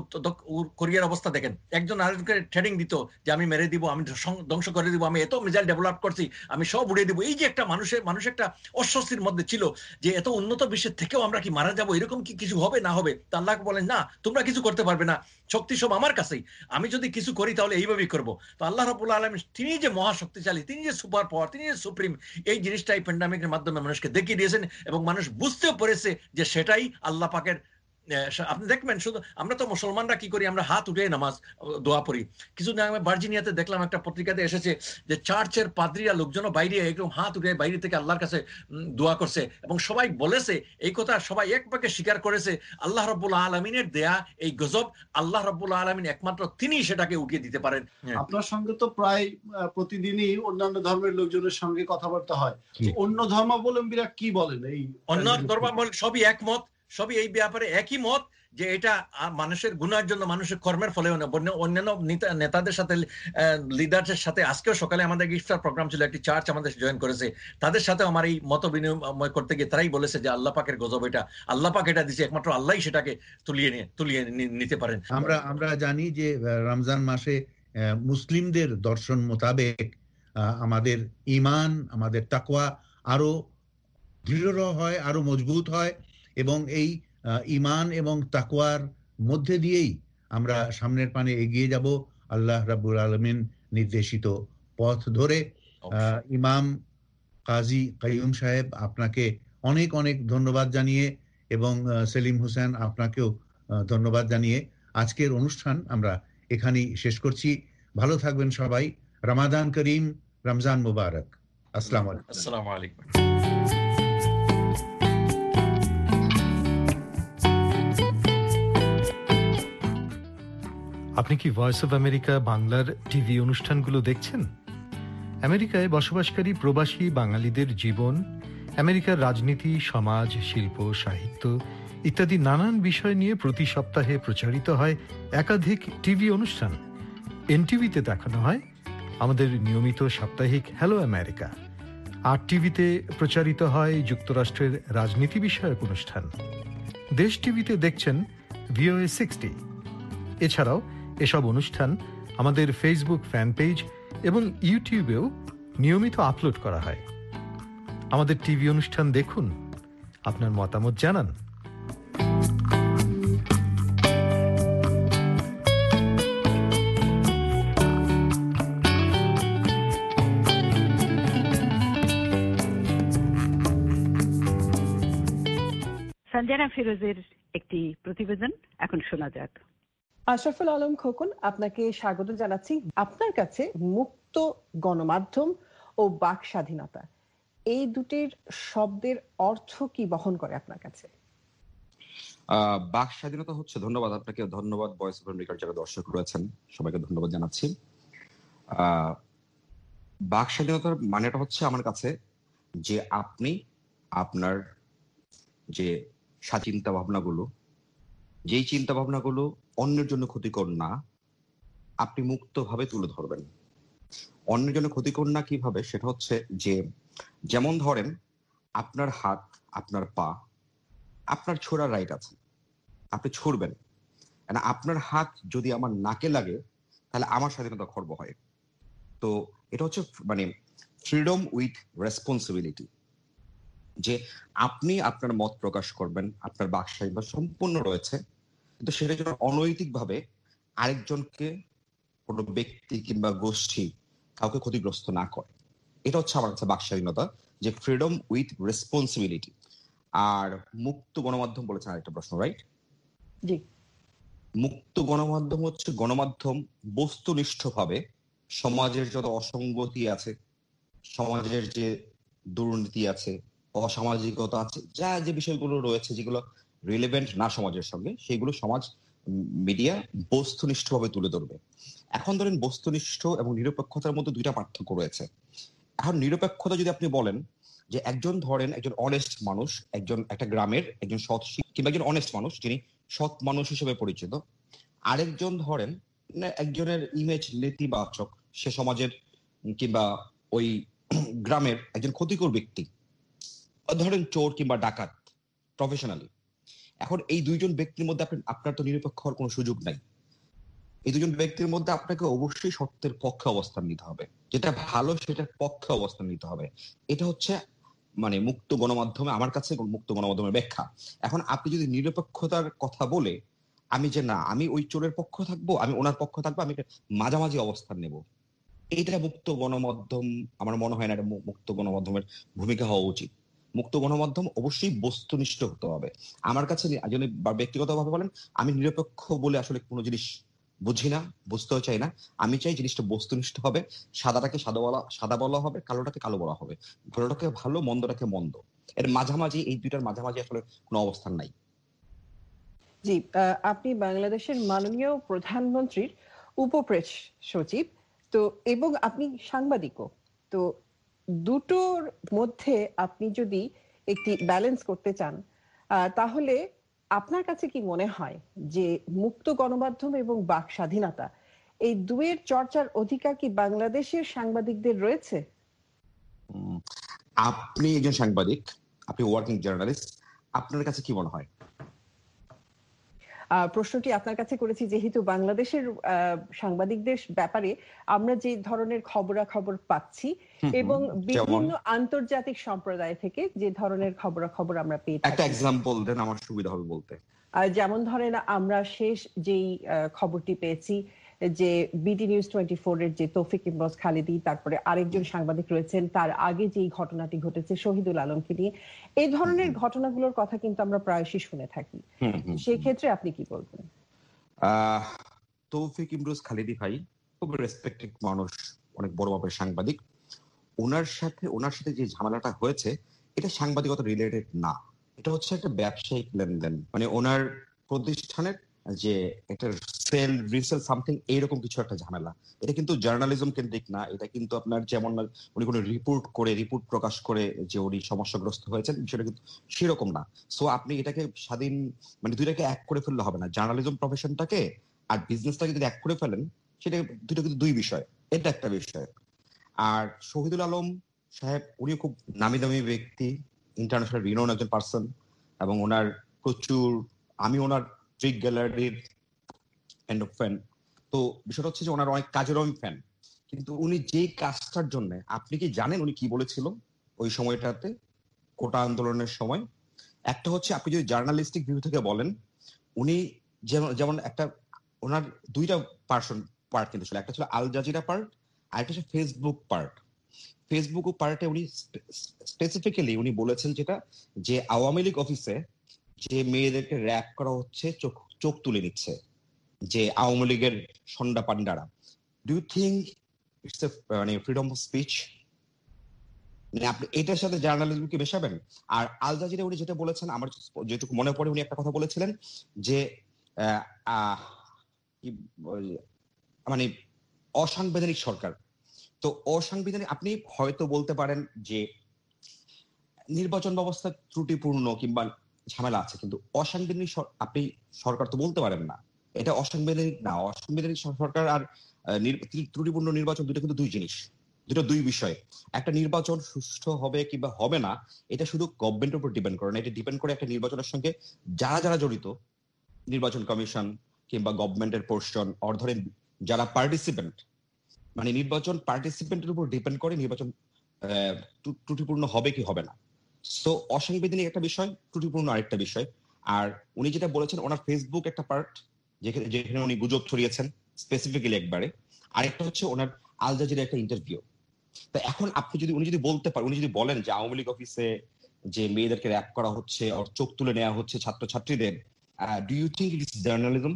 কোরিয়ার অবস্থা দেখেন, একজন আরেকজনকে ট্রেনিং দিত যে আমি মেরে দিব, আমি ধ্বংস করে দিব, আমি এত মিসাইল ডেভেলপ করছি, আমি সব উড়িয়ে দিব। এই যে একটা মানুষের মানুষ একটা অস্বস্তির মধ্যে ছিল যে এত উন্নত বিশ্বের থেকেও আমরা কি মারা যাবো, এরকম কি কিছু হবে না হবে। তা আল্লাহ বলেন না, তোমরা কিছু করতে পারবে না, শক্তি সব আমার কাছেই, আমি যদি কিছু করি তাহলে এইভাবেই করবো। তো আল্লাহ রাব্বুল আলামিন তিনি যে মহাশক্তিশালী, তিনি যে সুপার পাওয়ার, তিনি যে সুপ্রিম, এই জিনিসটা এই প্যান্ডামিকের মাধ্যমে মানুষকে দেখিয়ে দিয়েছেন এবং মানুষ বুঝতেও পেরেছে যে সেটাই আল্লাহ পাকের। আপনি দেখবেন, শুধু আমরা তো মুসলমানরা কি করি, আমরা হাত উঠে নামাজ দোয়া পড়ি। কিছুদিন আগে ভার্জিনিয়াতে দেখলাম একটা পত্রিকাতে এসেছে যে চার্চের পাদ্রীরা লোকজনও বাইরে একদম হাত উঠে বাইরে থেকে আল্লাহর কাছে দোয়া করছে, এবং সবাই বলেছে এই কথা, সবাই এক পাকে স্বীকার করেছে আল্লাহ রাব্বুল আলামিনের দেয়া এই গজব, আল্লাহ রাব্বুল আলামিন একমাত্র তিনি সেটাকে উঠিয়ে দিতে পারেন। আপনার সঙ্গে তো প্রায় প্রতিদিনই অন্যান্য ধর্মের লোকজনের সঙ্গে কথাবার্তা হয়, অন্য ধর্মাবলম্বীরা কি বলেন? এই অন্য ধর্মাবলম্বী সবই একমত, সবই এই ব্যাপারে একই মত যে এটা মানুষের গুনার জন্য, মানুষের কর্মের ফলে। অন্যান্য নেতাদের সাথে, লিডারদের সাথে আজকেও সকালে আমাদের ইফতার প্রোগ্রাম ছিল, একটি চার্চ আমাদের জয়েন করেছে, তাদের সাথে আমার এই মত বিনিময় করতে গিয়ে তারাই বলেছে যে আল্লাহ পাকের গজব, এটা আল্লাহ পাক এটা দিয়েছে, একমাত্র আল্লাহই সেটাকে তুলিয়ে নিয়ে তুলিয়ে নিতে পারেন। আমরা আমরা জানি যে রমজান মাসে মুসলিমদের দর্শন মোতাবেক আমাদের ঈমান, আমাদের তাকওয়া আরো দৃঢ় হয়, আরো মজবুত হয়, এবং এই ঈমান এবং তাকওয়ার মধ্যে দিয়েই আমরা সামনের পানে এগিয়ে যাব আল্লাহ রাব্বুল আলামিন নির্দেশিত পথ ধরে। ইমাম কাজী কাইয়ুম সাহেব, আপনাকে অনেক অনেক ধন্যবাদ জানিয়ে, এবং সেলিম হোসেন আপনাকেও ধন্যবাদ জানিয়ে আজকের অনুষ্ঠান আমরা এখানেই শেষ করছি। ভালো থাকবেন সবাই। রমাদান করিম, রমজান মুবারক। আসসালামু আলাইকুম। আসসালামু আলাইকুম। আপনি কি ভয়েস অফ আমেরিকা বাংলার টিভি অনুষ্ঠানগুলো দেখছেন? আমেরিকায় বসবাসকারী প্রবাসী বাঙালিদের জীবন, আমেরিকার রাজনীতি, সমাজ, শিল্প, সাহিত্য ইত্যাদি নানান বিষয় নিয়ে প্রতি সপ্তাহে প্রচারিত হয় একাধিক টিভি অনুষ্ঠান। এনটিভিতে দেখানো হয় আমাদের নিয়মিত সাপ্তাহিক হ্যালো আমেরিকা। আর টিভিতে প্রচারিত হয় যুক্তরাষ্ট্রের রাজনীতি বিষয়ক অনুষ্ঠান। দেশ টিভিতে দেখছেন ভিওএ সিক্সটি। এছাড়াও এসব অনুষ্ঠান আমাদের ফেসবুক ফ্যান পেজ এবং ইউটিউবেও নিয়মিত আপলোড করা হয়। আমাদের টিভি অনুষ্ঠান দেখুন, আপনার মতামত জানান। সঞ্জনা ফিরোজের একটি প্রতিবেদন এখন শোনা যাক। আশরাফুল আলম খোকন, আপনাকে স্বাগত জানাচ্ছি। আপনার কাছে মুক্ত গণমাধ্যম ও বাক স্বাধীনতা, এই দুটির শব্দের অর্থ কি বহন করে আপনার কাছে? আহ বাক স্বাধীনতা হচ্ছে, ধন্যবাদ আপনাকে, ধন্যবাদ ভয়েস অফ আমেরিকার যারা দর্শক রয়েছেন সবাইকে ধন্যবাদ জানাচ্ছি। আহ বাক স্বাধীনতার মানেটা হচ্ছে আমার কাছে যে আপনি আপনার যে চিন্তা ভাবনাগুলো, যেই চিন্তা ভাবনাগুলো অন্যের জন্য ক্ষতিকর না, আপনি মুক্তভাবে তুলে ধরবেন। অন্যের জন্য ক্ষতিকর না কিভাবে, সেটা হচ্ছে যে যেমন ধরেন আপনার হাত, আপনার পা, আপনার ছোড়ার রাইট আছে, আপনি ছুড়বেন। আপনার হাত যদি আমার নাকে লাগে তাহলে আমার স্বাধীনতা খর্ব হয়। তো এটা হচ্ছে মানে ফ্রিডম উইথ রেসপন্সিবিলিটি, যে আপনি আপনার মত প্রকাশ করবেন, আপনার বাক স্বাধীনতা সম্পূর্ণ রয়েছে, কিন্তু সেটা যেন অনৈতিকভাবে আরেকজনকে, কোনো ব্যক্তি কিংবা গোষ্ঠী কাউকে ক্ষতিগ্রস্ত না করে। এটা হচ্ছে আমার কাছে বাক স্বাধীনতা, যে ফ্রিডম উইথ রেসপন্সিবিলিটি। আর মুক্ত গণমাধ্যম বলেছেন আরেকটা প্রশ্ন, রাইট? জি। মুক্ত গণমাধ্যম হচ্ছে গণমাধ্যম বস্তুনিষ্ঠভাবে সমাজের যত অসঙ্গতি আছে, সমাজের যে দুর্নীতি আছে, অসামাজিকতা আছে, যা যে বিষয়গুলো রয়েছে যেগুলো রিলেভেন্ট না সমাজের সঙ্গে, সেগুলো সমাজ মিডিয়া বস্তুনিষ্ঠভাবে তুলে ধরবে। এখন ধরেন বস্তুনিষ্ঠ এবং নিরপেক্ষতার মধ্যে দুইটা পার্থক্য রয়েছে। এখন নিরপেক্ষতা যদি আপনি বলেন যে একজন ধরেন একজন অনেস্ট মানুষ, একজন একটা গ্রামের একজন সৎ কিংবা একজন অনেস্ট মানুষ যিনি সৎ মানুষ হিসেবে পরিচিত, আরেকজন ধরেন একজনের ইমেজ নেতিবাচক, সে সমাজের কিংবা ওই গ্রামের একজন ক্ষতিকর ব্যক্তি, ধরেন চোর কিংবা ডাকাত প্রফেশনালি। এখন এই দুইজন ব্যক্তির মধ্যে আপনি আপনার তো নিরপেক্ষ হওয়ার কোনো সুযোগ নাই। এই দুজন ব্যক্তির মধ্যে আপনাকে অবশ্যই সত্যের পক্ষে অবস্থান নিতে হবে, যেটা ভালো সেটার পক্ষে অবস্থান নিতে হবে। এটা হচ্ছে মানে মুক্ত গণমাধ্যমে, আমার কাছে মুক্ত গণমাধ্যমের ব্যাখ্যা। এখন আপনি যদি নিরপেক্ষতার কথা বলে আমি যে না আমি ওই চোরের পক্ষ থাকবো, আমি ওনার পক্ষ থাকবো, আমি মাঝামাঝি অবস্থান নেব, এইটা মুক্ত গণমাধ্যম আমার মনে হয় না এটা মুক্ত গণমাধ্যমের ভূমিকা হওয়া উচিত। মুক্ত গণমাধ্যম অবশ্যই বস্তুনিষ্ঠ হতে হবে। আমার কাছে যদি ব্যক্তিগতভাবে বলেন, আমি নিরপেক্ষ বলে আসলে কোনো জিনিস বুঝি না, বুঝতেও চাই না। আমি চাই জিনিসটা বস্তুনিষ্ঠ হবে, সাদাটাকে সাদা বলা সাদা বলা হবে, কালোটাকে কালো বলা হবে, ভালোটাকে ভালো, মন্দটাকে মন্দ। এর মাঝামাঝি, এই দুইটার মাঝামাঝি আসলে কোনো অবস্থান নাই। জি, আপনি বাংলাদেশের মাননীয় প্রধানমন্ত্রীর উপপ্রেস সচিব, তো এবং আপনি সাংবাদিকও, তো দুটোর মধ্যে আপনি যদি একটি ব্যালেন্স করতে চান, তাহলে আপনার কাছে কি মনে হয় যে মুক্ত গণমাধ্যম এবং বাক স্বাধীনতা এই দুয়ের চর্চার অধিকার কি বাংলাদেশের সাংবাদিকদের রয়েছে? আপনি একজন সাংবাদিক, আপনি ওয়ার্কিং জার্নালিস্ট, আপনার কাছে কি মনে হয়? প্রশ্নটি আপনার কাছে করেছি যেহেতু বাংলাদেশের সাংবাদিকদের ব্যাপারে আমরা যে ধরনের খবরাখবর পাচ্ছি এবং বিভিন্ন আন্তর্জাতিক সম্প্রদায় থেকে যে ধরনের খবরাখবর আমরা পেয়ে থাকি। একটা এক্সাম্পল দেন, আমার সুবিধা হবে বলতে। যেমন ধরেন আমরা শেষ যেই খবরটি পেয়েছি যে বিডি নিউজ টোয়েন্টি ফোর এর যে তৌফিক ইমরোজ খালেদি, তারপরে আরেকজন সাংবাদিক রয়েছেন, তার আগে যেই ঘটনাটি ঘটেছে শহীদুল আলমকে নিয়ে, এই ধরনের ঘটনাগুলোর কথা কিন্তু আমরা প্রায়শই শুনে থাকি। সেই ক্ষেত্রে আপনি কি বলবেন? আহ তৌফিক ইমরোজ খালেদি ভাই খুব রেসপেক্টেড মানুষ, অনেক বড় মাপের সাংবাদিক। ওনার সাথে ওনার সাথে যে ঝামেলাটা হয়েছে এটা সাংবাদিকতা রিলেটেড না, এটা হচ্ছে একটা ব্যবসায়িক লেনদেন, মানে ওনার প্রতিষ্ঠানের যে একটা সেল রিসেল সামথিং এইরকম কিছু একটা ঝামেলা। এটা কিন্তু জার্নালিজম কেন্দ্রিক না, এটা কিন্তু আপনার যেমন উনি কোনো রিপোর্ট করে রিপোর্ট প্রকাশ করে যে উনি সমস্যাগ্রস্ত হয়েছেন সেটা কিন্তু সেরকম না। সো আপনি এটাকে স্বাধীন মানে দুইটাকে এক করে ফেললে হবে না। জার্নালিজম প্রফেশনটাকে আর বিজনেসটাকে যদি এক করে ফেলেন সেটা দুটো কিন্তু দুই বিষয়, এটা একটা বিষয়। আর শহীদুল আলম সাহেব উনি খুব নামি দামি ব্যক্তি, ইন্টারন্যাশনাল রিনোন একজন পার্সন, এবং ওনার প্রচুর, আমি ওনার ট্রিক গ্যালারির এন্ড অফ ফ্যান। তো বিষয়টা হচ্ছে যে ওনার অনেক কাজের আমি ফ্যান, কিন্তু উনি যে কাজটার জন্য, আপনি কি জানেন উনি কি বলেছিল ওই সময়টাতে কোটা আন্দোলনের সময়? একটা হচ্ছে আপনি যদি জার্নালিস্টিক ভিউ থেকে বলেন, উনি যেমন যেমন একটা ওনার দুইটা পার্সন পার্ট কিন্তু ছিল, একটা ছিল আল জাজিরা পার্ট আর একটা ছিল ফেসবুক পার্ট। ফেসবুক পার্টে উনি স্পেসিফিক্যালি উনি বলেছেন যেটা যে আওয়ামী লীগ অফিসে যে মেয়েদেরকে র্যাপ করা হচ্ছে, চোখ চোখ তুলে নিচ্ছে, যে আওয়ামী লীগের সন্ডা পান্ডারা। Do you think it's a মানে ফ্রিডম অফ স্পিচ? মানে আপনি এটার সাথে জার্নালিজমকে মেশাবেন? আর আল জাজিরা উনি যেটা বলেছেন, আমার যেটুকু মনে পড়ে, উনি একটা কথা বলেছিলেন যে মানে অসাংবিধানিক সরকার। তো অসাংবিধানিক, আপনি হয়তো বলতে পারেন যে নির্বাচন ব্যবস্থা ত্রুটিপূর্ণ কিংবা ঝামেলা আছে, কিন্তু অসাংবিধানিক আপনি সরকার তো বলতে পারেন না। এটা অসাংবিধানিক না। অসাংবিধানিক সরকার আর ত্রুটিপূর্ণ নির্বাচন দুটো কিন্তু দুই জিনিস, দুটো দুই বিষয়। একটা নির্বাচন সুষ্ঠু হবে কিংবা হবে না এটা শুধু গভর্নমেন্টের উপর ডিপেন্ড করে না, এটা ডিপেন্ড করে একটা নির্বাচনের সঙ্গে যারা যারা জড়িত, নির্বাচন কমিশন কিংবা গভর্নমেন্টের পোর্শন, অর ধরেন যারা পার্টিসিপেন্ট, মানে নির্বাচন পার্টিসিপেন্টের উপর ডিপেন্ড করে নির্বাচন ত্রুটিপূর্ণ হবে কি হবে না। সো অসাংবিধানিক একটা বিষয়, ত্রুটিপূর্ণ আরেকটা বিষয়। আর উনি যেটা বলেছেন, ওনার ফেসবুক একটা পার্ট যেখানে যেখানে উনি গুজব ছড়িয়েছেন স্পেসিফিক্যালি একবারে, আরেকটা হচ্ছে ওনার আল জাজিরা একটা ইন্টারভিউ। তো এখন আপনি যদি উনি যদি বলতে পারেন, উনি যদি বলেন যে আওয়ামী লীগ অফিসে যে মেয়েদেরকে র‍্যাপ করা হচ্ছে, ওর চোখ তুলে নেওয়া হচ্ছে ছাত্রছাত্রীদের, do you think it is journalism?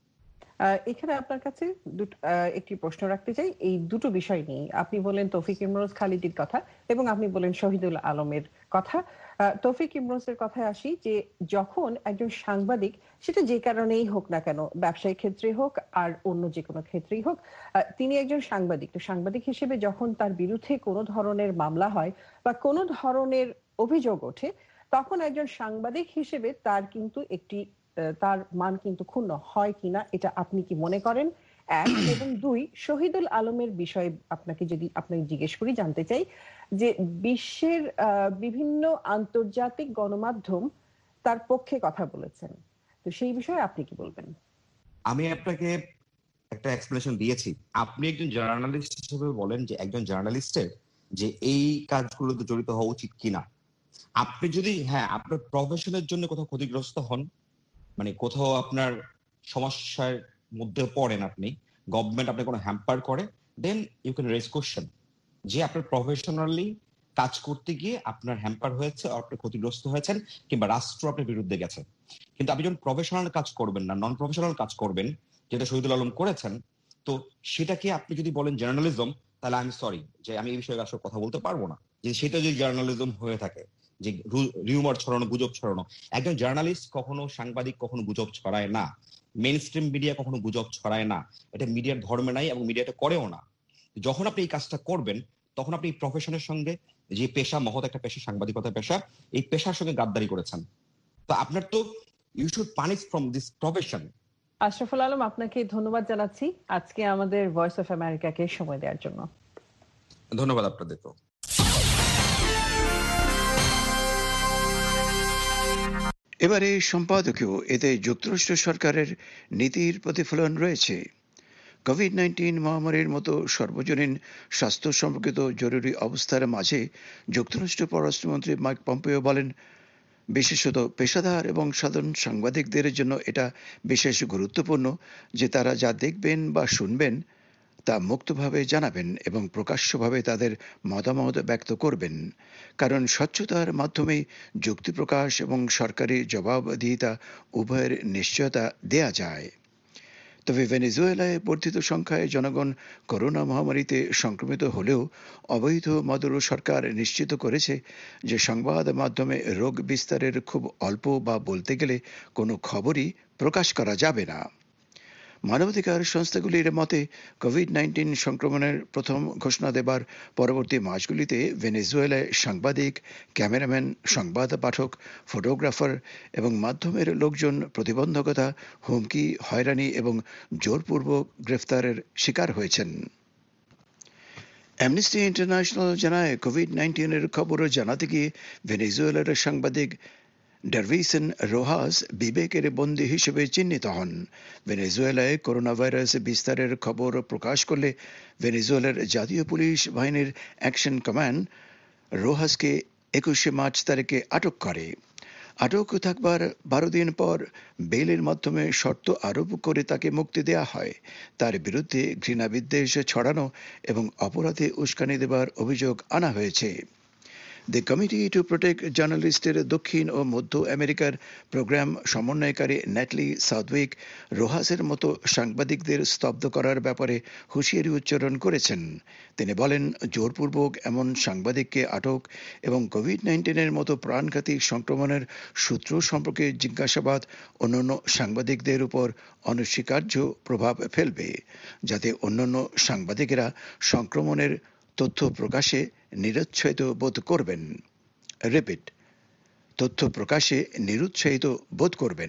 এখানে আপনার কাছে একটি প্রশ্ন রাখতে চাই এই দুটো বিষয় নিয়ে। আপনি বলেন তৌফিক ইমরোজ খালিদির কথা এবং আপনি বলেন শহীদুল আলমের কথা। তৌফিক ইমরোজের কথায় আসি যে যখন একজন সাংবাদিক, সেটা যে কারণেই হোক না কেন, ব্যবসায়িক ক্ষেত্রে হোক আর অন্য যে কোনো ক্ষেত্রেই হোক, তিনি একজন সাংবাদিক। তো সাংবাদিক হিসেবে যখন তার বিরুদ্ধে কোনো ধরনের মামলা হয় বা কোনো ধরনের অভিযোগ ওঠে, তখন একজন সাংবাদিক হিসেবে তার কিন্তু একটি তার মান কিন্তু ক্ষুণ্ণ হয় কিনা, এটা আপনি কি মনে করেন? এক। এবং দুই, শহীদুল আলমের বিষয়ে আপনাকে যদি আপনাকে জিজ্ঞেস করি, জানতে চাই যে বিশ্বের বিভিন্ন আন্তর্জাতিক গণমাধ্যম তার পক্ষে কথা বলেছেন, তো সেই বিষয়ে আপনি কি বলবেন? আমি আপনাকে একটা এক্সপ্লেনেশন দিয়েছি। আপনি একজন জার্নালিস্ট হিসেবে বলেন যে একজন জার্নালিস্টের যে এই কাজগুলোতে জড়িত হওয়া উচিত কিনা। আপনি যদি হ্যাঁ আপনার প্রফেশনের জন্য কোথাও ক্ষতিগ্রস্ত হন, মানে কোথাও আপনার সমস্যার মধ্যে পড়েন, আপনি গভর্নমেন্ট আপনি কোনো হ্যাম্পার করে, then you can raise question যে আপনার প্রফেশনালি কাজ করতে গিয়ে আপনার হ্যাম্পার হয়েছে, আপনি ক্ষতিগ্রস্ত হয়েছেন, কিংবা রাষ্ট্র আপনার বিরুদ্ধে গেছে। কিন্তু আপনি যখন প্রফেশনাল কাজ করবেন না, নন প্রফেশনাল কাজ করবেন, যেটা শহীদুল আলম করেছেন, তো সেটাকে আপনি যদি বলেন জার্নালিজম, তাহলে আমি সরি যে আমি এই বিষয়ে আসলে কথা বলতে পারবো না যে সেটা যদি জার্নালিজম হয়ে থাকে, যে রিউমার ছড়ানো, গুজব ছড়ানো। একজন জার্নালিস্ট কখনো, সাংবাদিক কখনো গুজব ছড়ায় না, মেইন স্ট্রিম মিডিয়া কখনো গুজব ছড়ায় না, এটা মিডিয়ার ধর্মে নাই এবং মিডিয়াটা করেও না। যখন আপনি এই কাজটা করবেন তখন আপনি এই প্রফেশনের সঙ্গে, যে পেশা, মহৎ একটা পেশা, সাংবাদিকতা পেশা, এই পেশার সঙ্গে গাদ্দারি করেছেন। তো আপনার তো you should punish from this profession. Ashraful Alam, আপনাকে ধন্যবাদ জানাচ্ছি আজকে আমাদের ভয়েস অফ আমেরিকাকে সময় দেওয়ার জন্য। ধন্যবাদ আপনাদেরকেও। এবারে সম্পাদকীয়, এতে যুক্তরাষ্ট্র সরকারের নীতির প্রতিফলন রয়েছে। কোভিড নাইন্টিন মহামারীর মতো সর্বজনীন স্বাস্থ্য সম্পর্কিত জরুরি অবস্থার মাঝে যুক্তরাষ্ট্র পররাষ্ট্রমন্ত্রী মাইক পম্পেও বলেন, বিশেষত পেশাদার এবং সাধারণ সাংবাদিকদের জন্য এটা বিশেষ গুরুত্বপূর্ণ যে তারা যা দেখবেন বা শুনবেন তা মুক্তভাবে জানাবেন এবং প্রকাশ্যভাবে তাদের মতামত ব্যক্ত করবেন, কারণ স্বচ্ছতার মাধ্যমেই যুক্তি প্রকাশ এবং সরকারি জবাবদিহিতা উভয়ের নিশ্চয়তা দেয়া যায়। তবে ভেনেজুয়েলায় বর্ধিত সংখ্যায় জনগণ করোনা মহামারীতে সংক্রমিত হলেও অবৈধ মাদুরো সরকার নিশ্চিত করেছে যে সংবাদ মাধ্যমে রোগ বিস্তারের খুব অল্প বা বলতে গেলে কোনো খবরই প্রকাশ করা যাবে না। মানবাধিকার সংস্থাগুলির মতে কোভিড নাইন্টিন সংক্রমণের প্রথম ঘোষণা দেবার পরবর্তী মাসগুলিতে ভেনেজুয়েলায় সাংবাদিক, ক্যামেরাম্যান, সংবাদ পাঠক, ফটোগ্রাফার এবং মাধ্যমের লোকজন প্রতিবন্ধকতা, হুমকি, হয়রানি এবং জোরপূর্বক গ্রেফতারের শিকার হয়েছেন। অ্যামনেস্টি ইন্টারন্যাশনাল জানায়, কোভিড নাইন্টিনের খবর জানাতে গিয়ে ভেনেজুয়েলার সাংবাদিক ডারভিসন রোহাস বিবেকের বন্দী হিসেবে চিহ্নিত হন। ভেনেজুয়েলায় করোনা ভাইরাস বিস্তারের খবর প্রকাশ করলে ভেনেজুয়েলার জাতীয় পুলিশ বাহিনীর অ্যাকশন কমান্ড রোহাসকে একুশে মার্চ তারিখে আটক করে। আটক থাকবার বারো দিন পর বেইলের মাধ্যমে শর্ত আরোপ করে তাকে মুক্তি দেয়া হয়। তার বিরুদ্ধে ঘৃণা বিদ্বেষ ছড়ানো এবং অপরাধে উস্কানি দেবার অভিযোগ আনা হয়েছে। দ্য কমিটি টু প্রোটেক্ট জার্নালিস্টের দক্ষিণ ও মধ্য আমেরিকার প্রোগ্রাম সমন্বয়কারী ন্যাটলি সাউথউইক রোহাসের মতো সাংবাদিকদের স্তব্ধ করার ব্যাপারে হুঁশিয়ারি উচ্চারণ করেছেন। তিনি বলেন, জোরপূর্বক এমন সাংবাদিককে আটক এবং কোভিড নাইন্টিনের মতো প্রাণঘাতী সংক্রমণের সূত্র সম্পর্কে জিজ্ঞাসাবাদ অন্যান্য সাংবাদিকদের উপর অনস্বীকার্য প্রভাব ফেলবে, যাতে অন্যান্য সাংবাদিকেরা সংক্রমণের তথ্য প্রকাশে নিরুৎসাহিত বোধ করবেন। রিপিট, তথ্য প্রকাশে নিরুৎসাহিত বোধ করবেন।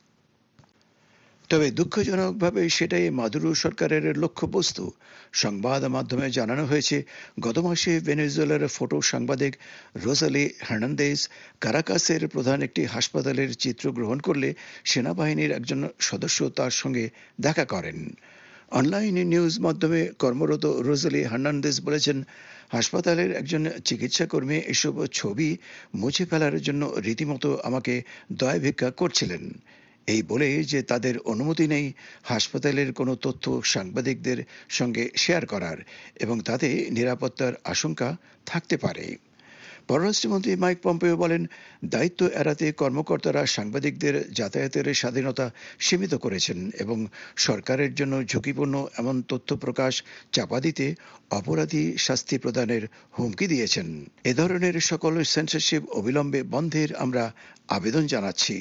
তবে দুঃখজনকভাবে সেটাই মাদুরো সরকারের লক্ষ্যবস্তু। সংবাদ মাধ্যমে জানানো হয়েছে, গত মাসে ভেনেজুয়েলার ফটো সাংবাদিক রোজালি হার্নান্দেজ কারাকাসের প্রধান একটি হাসপাতালের চিত্র গ্রহণ করলে সেনাবাহিনীর একজন সদস্য তার সঙ্গে দেখা করেন। অনলাইন নিউজ মাধ্যমে কর্মরত রোজালি হার্নান্দেজ বলেছেন, হাসপাতালের একজন চিকিৎসাকর্মী এসব ছবি মুছে ফেলার জন্য রীতিমতো আমাকে দয়া ভিক্ষা করছিলেন, এই বলে যে তাদের অনুমতি নেই হাসপাতালের কোনো তথ্য সাংবাদিকদের সঙ্গে শেয়ার করার এবং তাতে নিরাপত্তার আশঙ্কা থাকতে পারে। পররাষ্ট্রমন্ত্রী মাইক পম্পেও বলেন, দায়িত্ব এড়াতে কর্মকর্তারা সাংবাদিকদের যাতায়াতের স্বাধীনতা সীমিত করেছেন এবং সরকারের জন্য ঝুঁকিপূর্ণ এমন তথ্য প্রকাশ চাপা দিতে অপরাধী শাস্তি প্রদানের হুমকি দিয়েছেন। এ ধরনের সকল সেন্সরশিপ অবিলম্বে বন্ধের আমরা আবেদন জানাচ্ছি।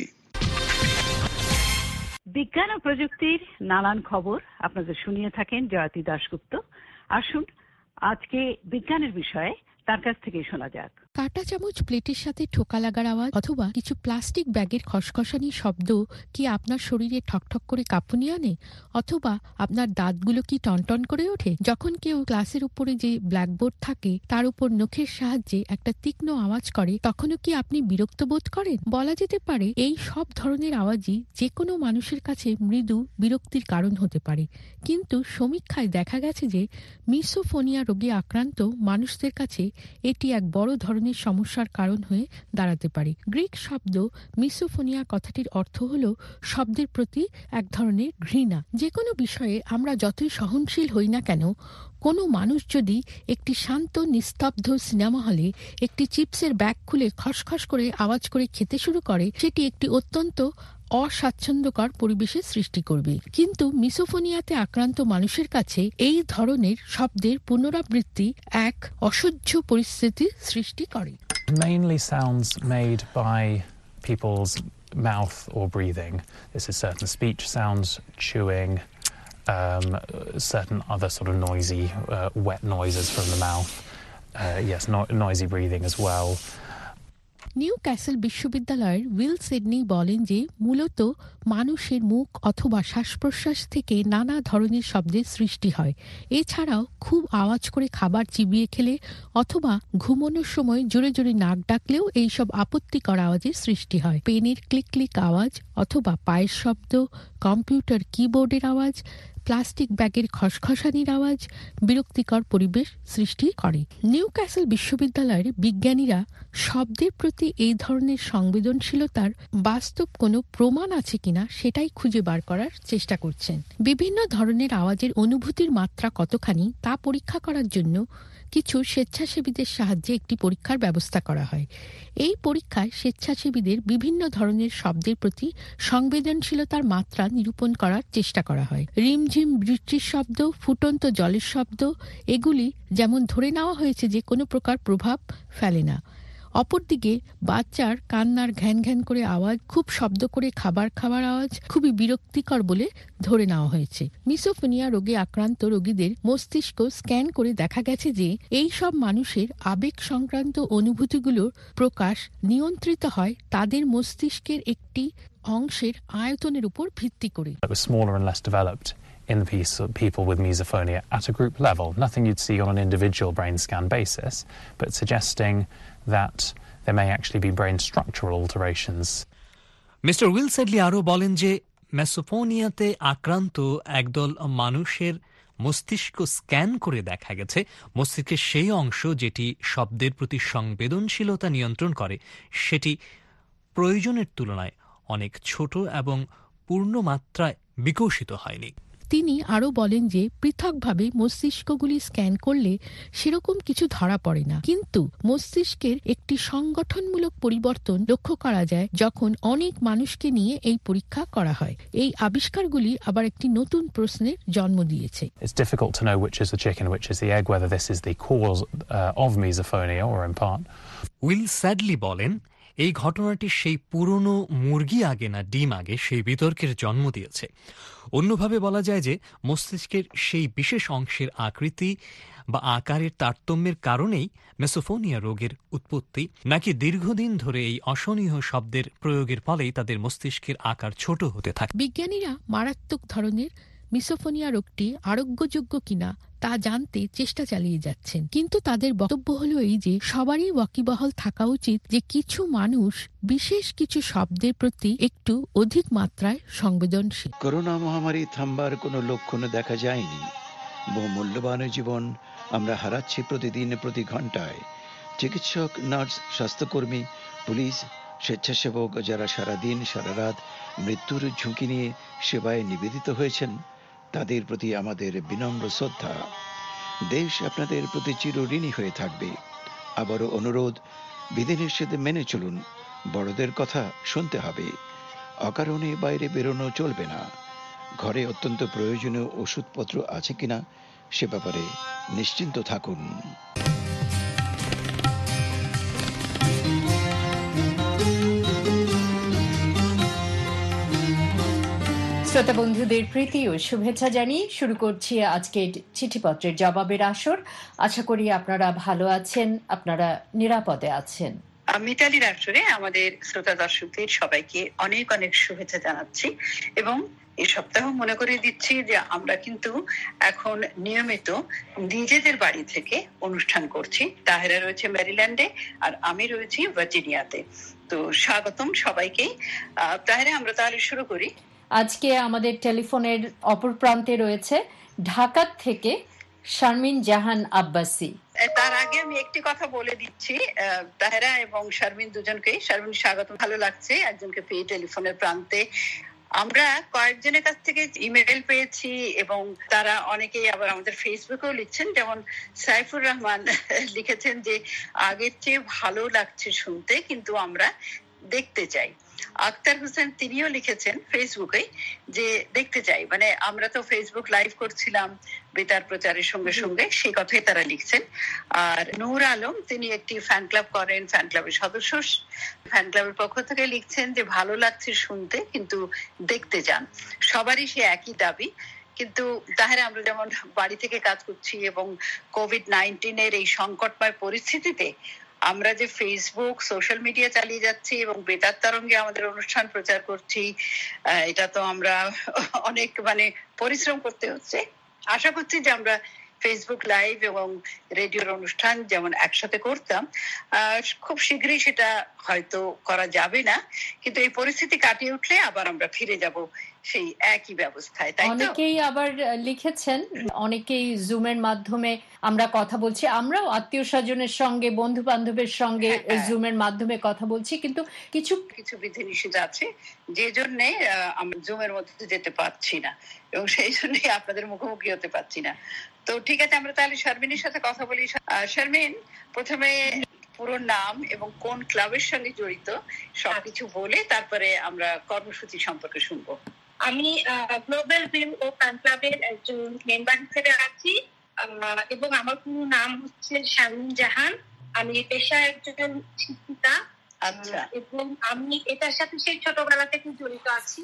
বিজ্ঞান ও প্রযুক্তির নানান খবর আপনাদের শুনিয়ে থাকেন জয়তী দাশগুপ্ত। আসুন আজকে বিজ্ঞানের বিষয়ে তার কাছ থেকে শোনা যাক। কাঁটা চামচ প্লেটের সাথে ঠোকা লাগার আওয়াজ অথবা কিছু প্লাস্টিক ব্যাগের খসখসানি শব্দ কি আপনার শরীরে ঠকঠক করে কাঁপুনি আনে? অথবা আপনার দাঁতগুলো কি টনটন করে ওঠে যখন কেউ ক্লাসের উপরে যে ব্ল্যাকবোর্ড থাকে তার উপর নখের সাহায্যে একটা তীক্ষ্ণ আওয়াজ করে, তখনও কি আপনি বিরক্ত বোধ করেন? বলা যেতে পারে এই সব ধরনের আওয়াজই যে কোনো মানুষের কাছে মৃদু বিরক্তির কারণ হতে পারে, কিন্তু সমীক্ষায় দেখা গেছে যে মিসোফোনিয়া রোগে আক্রান্ত মানুষদের কাছে এটি এক বড় ধরনের সমস্যার কারণ হয়ে দাঁড়াতে পারে। গ্রিক শব্দ মিসোফোনিয়া কথাটির অর্থ হল শব্দের প্রতি এক ধরনের ঘৃণা। যে কোনো বিষয়ে আমরা যতই সহনশীল হই না কেন, কোনো মানুষ যদি একটি শান্ত নিস্তব্ধ সিনেমা হলে একটি চিপসের ব্যাগ খুলে খসখস করে আওয়াজ করে খেতে শুরু করে, সেটি একটি অত্যন্ত অস্বাচ্ছন্দ্যকর পরিবেশের সৃষ্টি করবে। কিন্তু মিসোফোনিয়াতে আক্রান্ত মানুষের কাছে এই ধরনের শব্দের পুনরাবৃত্তি এক অসহ্য পরিস্থিতি সৃষ্টি করে। Mainly sounds made by people's mouth or breathing. This is certain speech sounds, chewing, um, certain other sort of noisy, uh, wet noises from the mouth. Uh, yes, no- noisy breathing as well. Newcastle বিশ্ববিদ্যালয়ের Will Sydney বলেন যে মূলত মানুষের মুখ অথবা শ্বাস প্রশ্বাস থেকে নানা ধরনের শব্দের সৃষ্টি হয়। এছাড়াও খুব আওয়াজ করে খাবার চিবিয়ে খেলে অথবা ঘুমানোর সময় জোরে জোরে নাক ডাকলেও এইসব আপত্তিকর আওয়াজের সৃষ্টি হয়। পেনের ক্লিক ক্লিক আওয়াজ অথবা পায়ের শব্দ, কম্পিউটার কিবোর্ডের আওয়াজ, প্লাস্টিক ব্যাগের খসখসানির আওয়াজ বিরক্তিকর পরিবেশ সৃষ্টি করে। নিউ ক্যাসেল বিশ্ববিদ্যালয়ের বিজ্ঞানীরা শব্দের প্রতি এই ধরনের সংবেদনশীলতার বাস্তব কোনো প্রমাণ আছে কিনা সেটাই খুঁজে বার করার চেষ্টা করছেন। বিভিন্ন ধরনের আওয়াজের অনুভূতির মাত্রা কতখানি তা পরীক্ষা করার জন্য কিছু স্বেচ্ছাসেবীদের সাহায্যে একটি পরীক্ষার ব্যবস্থা করা হয়। এই পরীক্ষায় স্বেচ্ছাসেবীদের বিভিন্ন ধরনের শব্দের প্রতি সংবেদনশীলতার মাত্রা নিরূপণ করার চেষ্টা করা হয়। রিমঝিম বৃষ্টির শব্দ, ফুটন্ত জলের শব্দ, এগুলি যেমন ধরে নেওয়া হয়েছে যে কোনো প্রকার প্রভাব ফেলে না। অপরদিকে বাচ্চার কান্নার ঘ্যান ঘ্যান করে আওয়াজ, খুব শব্দ করে খাবার খাবার আওয়াজ খুবই বিরক্তিকর বলে ধরে নেওয়া হয়েছে। মিসোফোনিয়া রোগে আক্রান্ত রোগীদের মস্তিষ্ক স্ক্যান করে দেখা গেছে যে এই সব মানুষের আবেগ সংক্রান্ত অনুভূতিগুলোর প্রকাশ নিয়ন্ত্রিত হয় তাদের মস্তিষ্কের একটি অংশের আয়তনের উপর ভিত্তি করে। In the piece of people with misophonia at a group level, nothing you'd see on an individual brain scan basis, but suggesting that there may actually be brain structural alterations. Mister Will Sedley আরও বলেন যে মেসোফোনিয়াতে আক্রান্ত একদল মানুষের মস্তিষ্ক scan করে দেখা গেছে মস্তিষ্কের সেই অংশ যেটি শব্দের প্রতি সংবেদনশীলতা নিয়ন্ত্রণ করে সেটি প্রয়োজনের তুলনায় অনেক ছোট এবং পূর্ণ মাত্রায় বিকশিত হয়নি। তিনি আরও বলেন যে পৃথকভাবে মস্তিষ্কগুলি স্ক্যান করলে সেরকম কিছু ধরা পড়ে না, কিন্তু মস্তিষ্কের একটি সংগঠনমূলক পরিবর্তন লক্ষ্য করা যায় যখন অনেক মানুষকে নিয়ে এই পরীক্ষা করা হয়। এই আবিষ্কারগুলি আবার একটি নতুন প্রশ্নের জন্ম দিয়েছে। It's difficult to know which is the chicken, which is the egg, whether this is the cause uh, of misophonia or in part. Will Sedley বলেন, এই ঘটনাটি সেই পুরনো মুরগি আগে না ডিম আগে সেই বিতর্কের জন্ম দিয়েছে। অন্যভাবে বলা যায় যে মস্তিষ্কের সেই বিশেষ অংশের আকৃতি বা আকারের তারতম্যের কারণেই মেসোফোনিয়া রোগের উৎপত্তি, নাকি দীর্ঘদিন ধরে এই অসহনীয় শব্দের প্রয়োগের ফলেই তাদের মস্তিষ্কের আকার ছোট হতে থাকে। বিজ্ঞানীরা মারাত্মক ধরনের মিসোফোনিয়া রোগটি আরোগ্যযোগ্য কিনা তা জানতে চেষ্টা চালিয়ে যাচ্ছেন, কিন্তু তাদের বক্তব্য হলো এই যে সবারই ওয়াকিবহাল থাকা উচিত যে কিছু মানুষ বিশেষ কিছু শব্দের প্রতি একটু অধিক মাত্রায় সংবেদনশীল। করোনা মহামারী থামবার কোনো লক্ষণ দেখা যায়নি। বহু মূল্যবান জীবন আমরা হারাচ্ছি প্রতিদিন, প্রতি ঘন্টায়। চিকিৎসক, নার্স, স্বাস্থ্যকর্মী, পুলিশ, স্বেচ্ছাসেবক যারা সারাদিন সারা রাত মৃত্যুর ঝুঁকি নিয়ে সেবায় নিবেদিত হয়েছেন, তাদের প্রতি আমাদের বিনম্র শ্রদ্ধা। দেশ আপনাদের প্রতি চিরঋণী হয়ে থাকবে। আবারও অনুরোধ, বিধিনিষেধ মেনে চলুন। বড়দের কথা শুনতে হবে। অকারণে বাইরে বেরোনো চলবে না। ঘরে অত্যন্ত প্রয়োজনীয় ওষুধপত্র আছে কিনা সে ব্যাপারে নিশ্চিন্ত থাকুন। শ্রোতা বন্ধুদের প্রীতি ও শুভেচ্ছা জানিয়ে শুরু করছি আজকের চিঠিপত্রের জবাবের আসর। আশা করি আপনারা ভালো আছেন, আপনারা নিরাপদে আছেন। মিতালির আসরে আমাদের শ্রোতা দর্শকদের সবাইকে অনেক অনেক শুভেচ্ছা জানাচ্ছি এবং এই সপ্তাহ মনে করে দিচ্ছি যে আমরা কিন্তু এখন নিয়মিত নিজেদের বাড়ি থেকে অনুষ্ঠান করছি। তাহেরা রয়েছে ম্যারিল্যান্ডে আর আমি রয়েছি ভার্জিনিয়াতে। তো স্বাগতম সবাইকে। তাহেরা, আমরা তাহলে শুরু করি। আজকে আমাদের টেলিফোনের অপর প্রান্তে রয়েছে ঢাকা থেকে শারমিন জাহান আব্বাসী। তার আগে আমি একটি কথা বলে দিচ্ছি তাহেরা এবং শারমিন দুজনকে। শারমিন, স্বাগত, ভালো লাগছে একজনকে পেয়ে টেলিফোনের প্রান্তে। আমরা কয়েকজনের কাছ থেকে ইমেল পেয়েছি এবং তারা অনেকেই আবার আমাদের ফেসবুকেও লিখছেন। যেমন সাইফুর রহমান লিখেছেন যে আগের চেয়ে ভালো লাগছে শুনতে, কিন্তু আমরা দেখতে চাই। আক্তার হোসেন তিনিও লিখেছেন ফেসবুকে যে দেখতে চাই, মানে আমরা তো ফেসবুক লাইভ করছিলাম বেতার প্রচারের সঙ্গে সঙ্গে, সেই কথাই তারা লিখছেন। আর নূর আলম, তিনি একটি ফ্যান ক্লাব করেন, ফ্যান ক্লাবের সদস্য, ফ্যান ক্লাবের পক্ষ থেকে লিখছেন যে ভালো লাগছে শুনতে কিন্তু দেখতে চান। সবারই সে একই দাবি। কিন্তু তাহলে আমরা যেমন বাড়ি থেকে কাজ করছি এবং কোভিড নাইন্টিনের এই সংকটময় পরিস্থিতিতে আমরা যে ফেসবুক, সোশ্যাল মিডিয়া চালিয়ে যাচ্ছি এবং বেতার তরঙ্গে আমাদের অনুষ্ঠান প্রচার করছি, এটা তো আমরা অনেক মানে পরিশ্রম করতে হচ্ছে। আশা করছি যে আমরা ফেসবুক লাইভ এবং রেডিওর অনুষ্ঠান যেমন একসাথে করতাম, খুব শীঘ্রই সেটা হয়তো করা যাবে না, কিন্তু এই পরিস্থিতি কাটিয়ে উঠলে আবার আমরা ফিরে যাব সেই একই ব্যবস্থায়। তাই অনেকেই আবার লিখেছেন, অনেকেই জুমের মাধ্যমে আমরা কথা বলছি, আমরাও আত্মীয় স্বজনের সঙ্গে, বন্ধু বান্ধবের সঙ্গে জুমের মাধ্যমে কথা বলছি, কিন্তু কিছু কিছু বিধিনিষেধ আছে যে জন্য আমরা জুমের মধ্যে যেতে পারছি না এবং সেই জন্যই আপনাদের মুখোমুখি হতে পারছি না। তো ঠিক আছে, আমরা তাহলে শারমিনের সাথে কথা বলি। শারমিন, প্রথমে পুরো নাম এবং কোন ক্লাবের সঙ্গে জড়িত সবকিছু বলে তারপরে আমরা কর্মসূচি সম্পর্কে শুনবো। আমি গ্লোবাল উইল ও ফ্যান ক্লাবের একজন মেম্বার হিসেবে আছি এবং আমার পুরো নাম হচ্ছে শারমিন জাহান। আমি পেশায় একজন শিক্ষিকা। আচ্ছা। এবং আমি এটার সাথে সেই ছোটবেলা থেকে জড়িত আছি।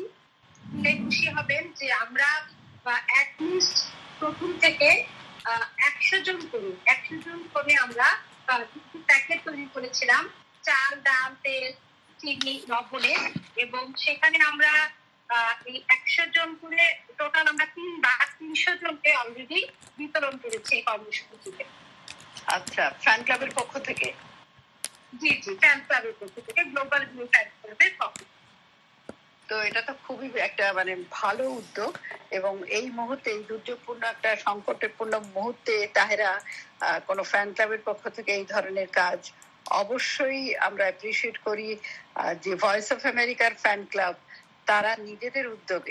খুশি হবেন যে আমরা অ্যাটলিস্ট প্রথম থেকে একশো জন করি একশো জন করে আমরা প্যাকেট তৈরি করেছিলাম, চাল, ডাল, তেল, চিনি, লবণে, এবং সেখানে আমরা এই একশো জন করে টোটাল আমরা তিনবার তিনশো জনকে অলরেডি বিতরণ করেছি এই কর্মসূচিতে। আচ্ছা, ফ্যান ক্লাবের পক্ষ থেকে? জি জি, ফ্যান ক্লাবের পক্ষ থেকে, গ্লোবাল ব্লু ফ্যান ক্লাবের পক্ষ। তো এটা তো খুবই একটা মানে ভালো উদ্যোগ এবং এই মুহূর্তে, এই দুর্যোগপূর্ণ একটা সংকটপূর্ণ মুহূর্তে তাহেরা কোনো ফ্যান ক্লাবের পক্ষ থেকে এই ধরনের কাজ অবশ্যই আমরা অ্যাপ্রিশিয়েট করি। যে ভয়েস অফ আমেরিকার ফ্যান ক্লাব, তারা নিজেদের উদ্যোগে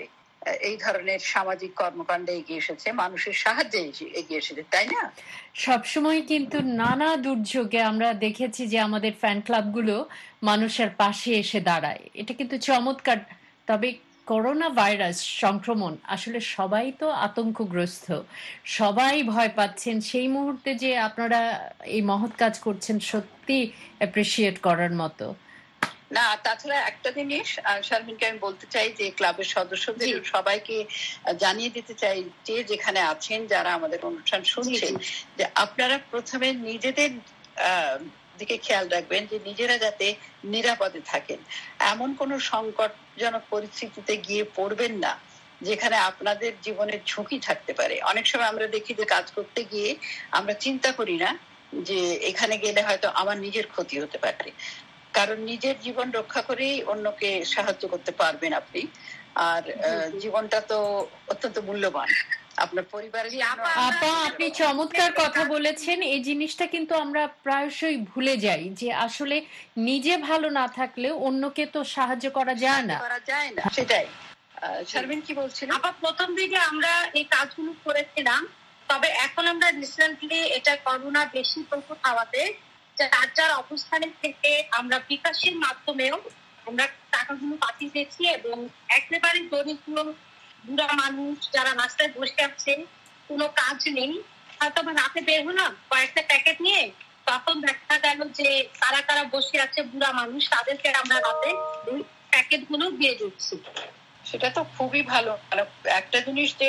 এই ধরনের সামাজিক কর্মকাণ্ডে এগিয়ে এসেছে, মানুষের সাহায্যে এগিয়ে এসেছে, তাই না? সবসময় কিন্তু নানা দুর্যোগে আমরা দেখেছি যে আমাদের ফ্যান ক্লাবগুলো মানুষের পাশে এসে দাঁড়ায়, এটা কিন্তু চমৎকার। তবে করোনা ভাইরাস সংক্রমণ আসলে সবাই তো আতঙ্কগ্রস্ত, সবাই ভয় পাচ্ছেন। সেই মুহূর্তে যে আপনারা এই মহৎ কাজ করছেন সত্যি অ্যাপ্রিসিয়েট করার মতো। না, তাছাড়া একটা জিনিস শারমিনকে আমি বলতে চাই যে ক্লাবের সদস্যদের সবাইকে জানিয়ে দিতে চাই যে যেখানে আছেন, যারা আমাদের অনুষ্ঠান শুনছেন, যে আপনারা প্রথমে নিজেদের আহ দিকে খেয়াল রাখবেন যে নিজেরা যাতে নিরাপদে থাকেন। এমন কোনো সংকটজনক পরিস্থিতিতে গিয়ে পড়বেন না যেখানে আপনাদের জীবনের ঝুঁকি থাকতে পারে। অনেক সময় আমরা দেখি যে কাজ করতে গিয়ে আমরা চিন্তা করি না যে এখানে গেলে হয়তো আমার নিজের ক্ষতি হতে পারে, কারণ নিজের জীবন রক্ষা করেই অন্যকে সাহায্য করতে পারবেন আপনি। আর জীবনটা তো অত্যন্ত মূল্যবান, আপনার পরিবারের। আপা, আপনি চমৎকার কথা বলেছেন। এই জিনিসটা কিন্তু আমরা প্রায়শই ভুলে যাই যে আসলে নিজে ভালো না থাকলে অন্যকে তো সাহায্য করা যায় না করা যায় না সেটাই। শারমিন কি বলছিলেন? আপা, প্রথম দিকে আমরা এই কাজগুলো করেছিলাম, তবে এখন আমরা রিসেন্টলি এটা করোনা বেশি প্রকোপ হওয়াতে যার যার অবস্থানে থেকে আমরা বিকাশের মাধ্যমেও আমরা টাকাগুলো পাঠিয়ে দিয়েছি, এবং একেবারে দরিদ্র বুড়া মানুষ যারা রাস্তায় বসে আছে, কোনো কাজ নেই, হয়তো রাতে বের হলাম কয়েকটা প্যাকেট নিয়ে, তখন দেখা গেল যে কারা কারা বসে আছে বুড়া মানুষ, তাদেরকে আমরা রাতে ওই প্যাকেট গুলো দিয়ে দিচ্ছি। সেটা তো খুবই ভালো। মানে একটা জিনিস যে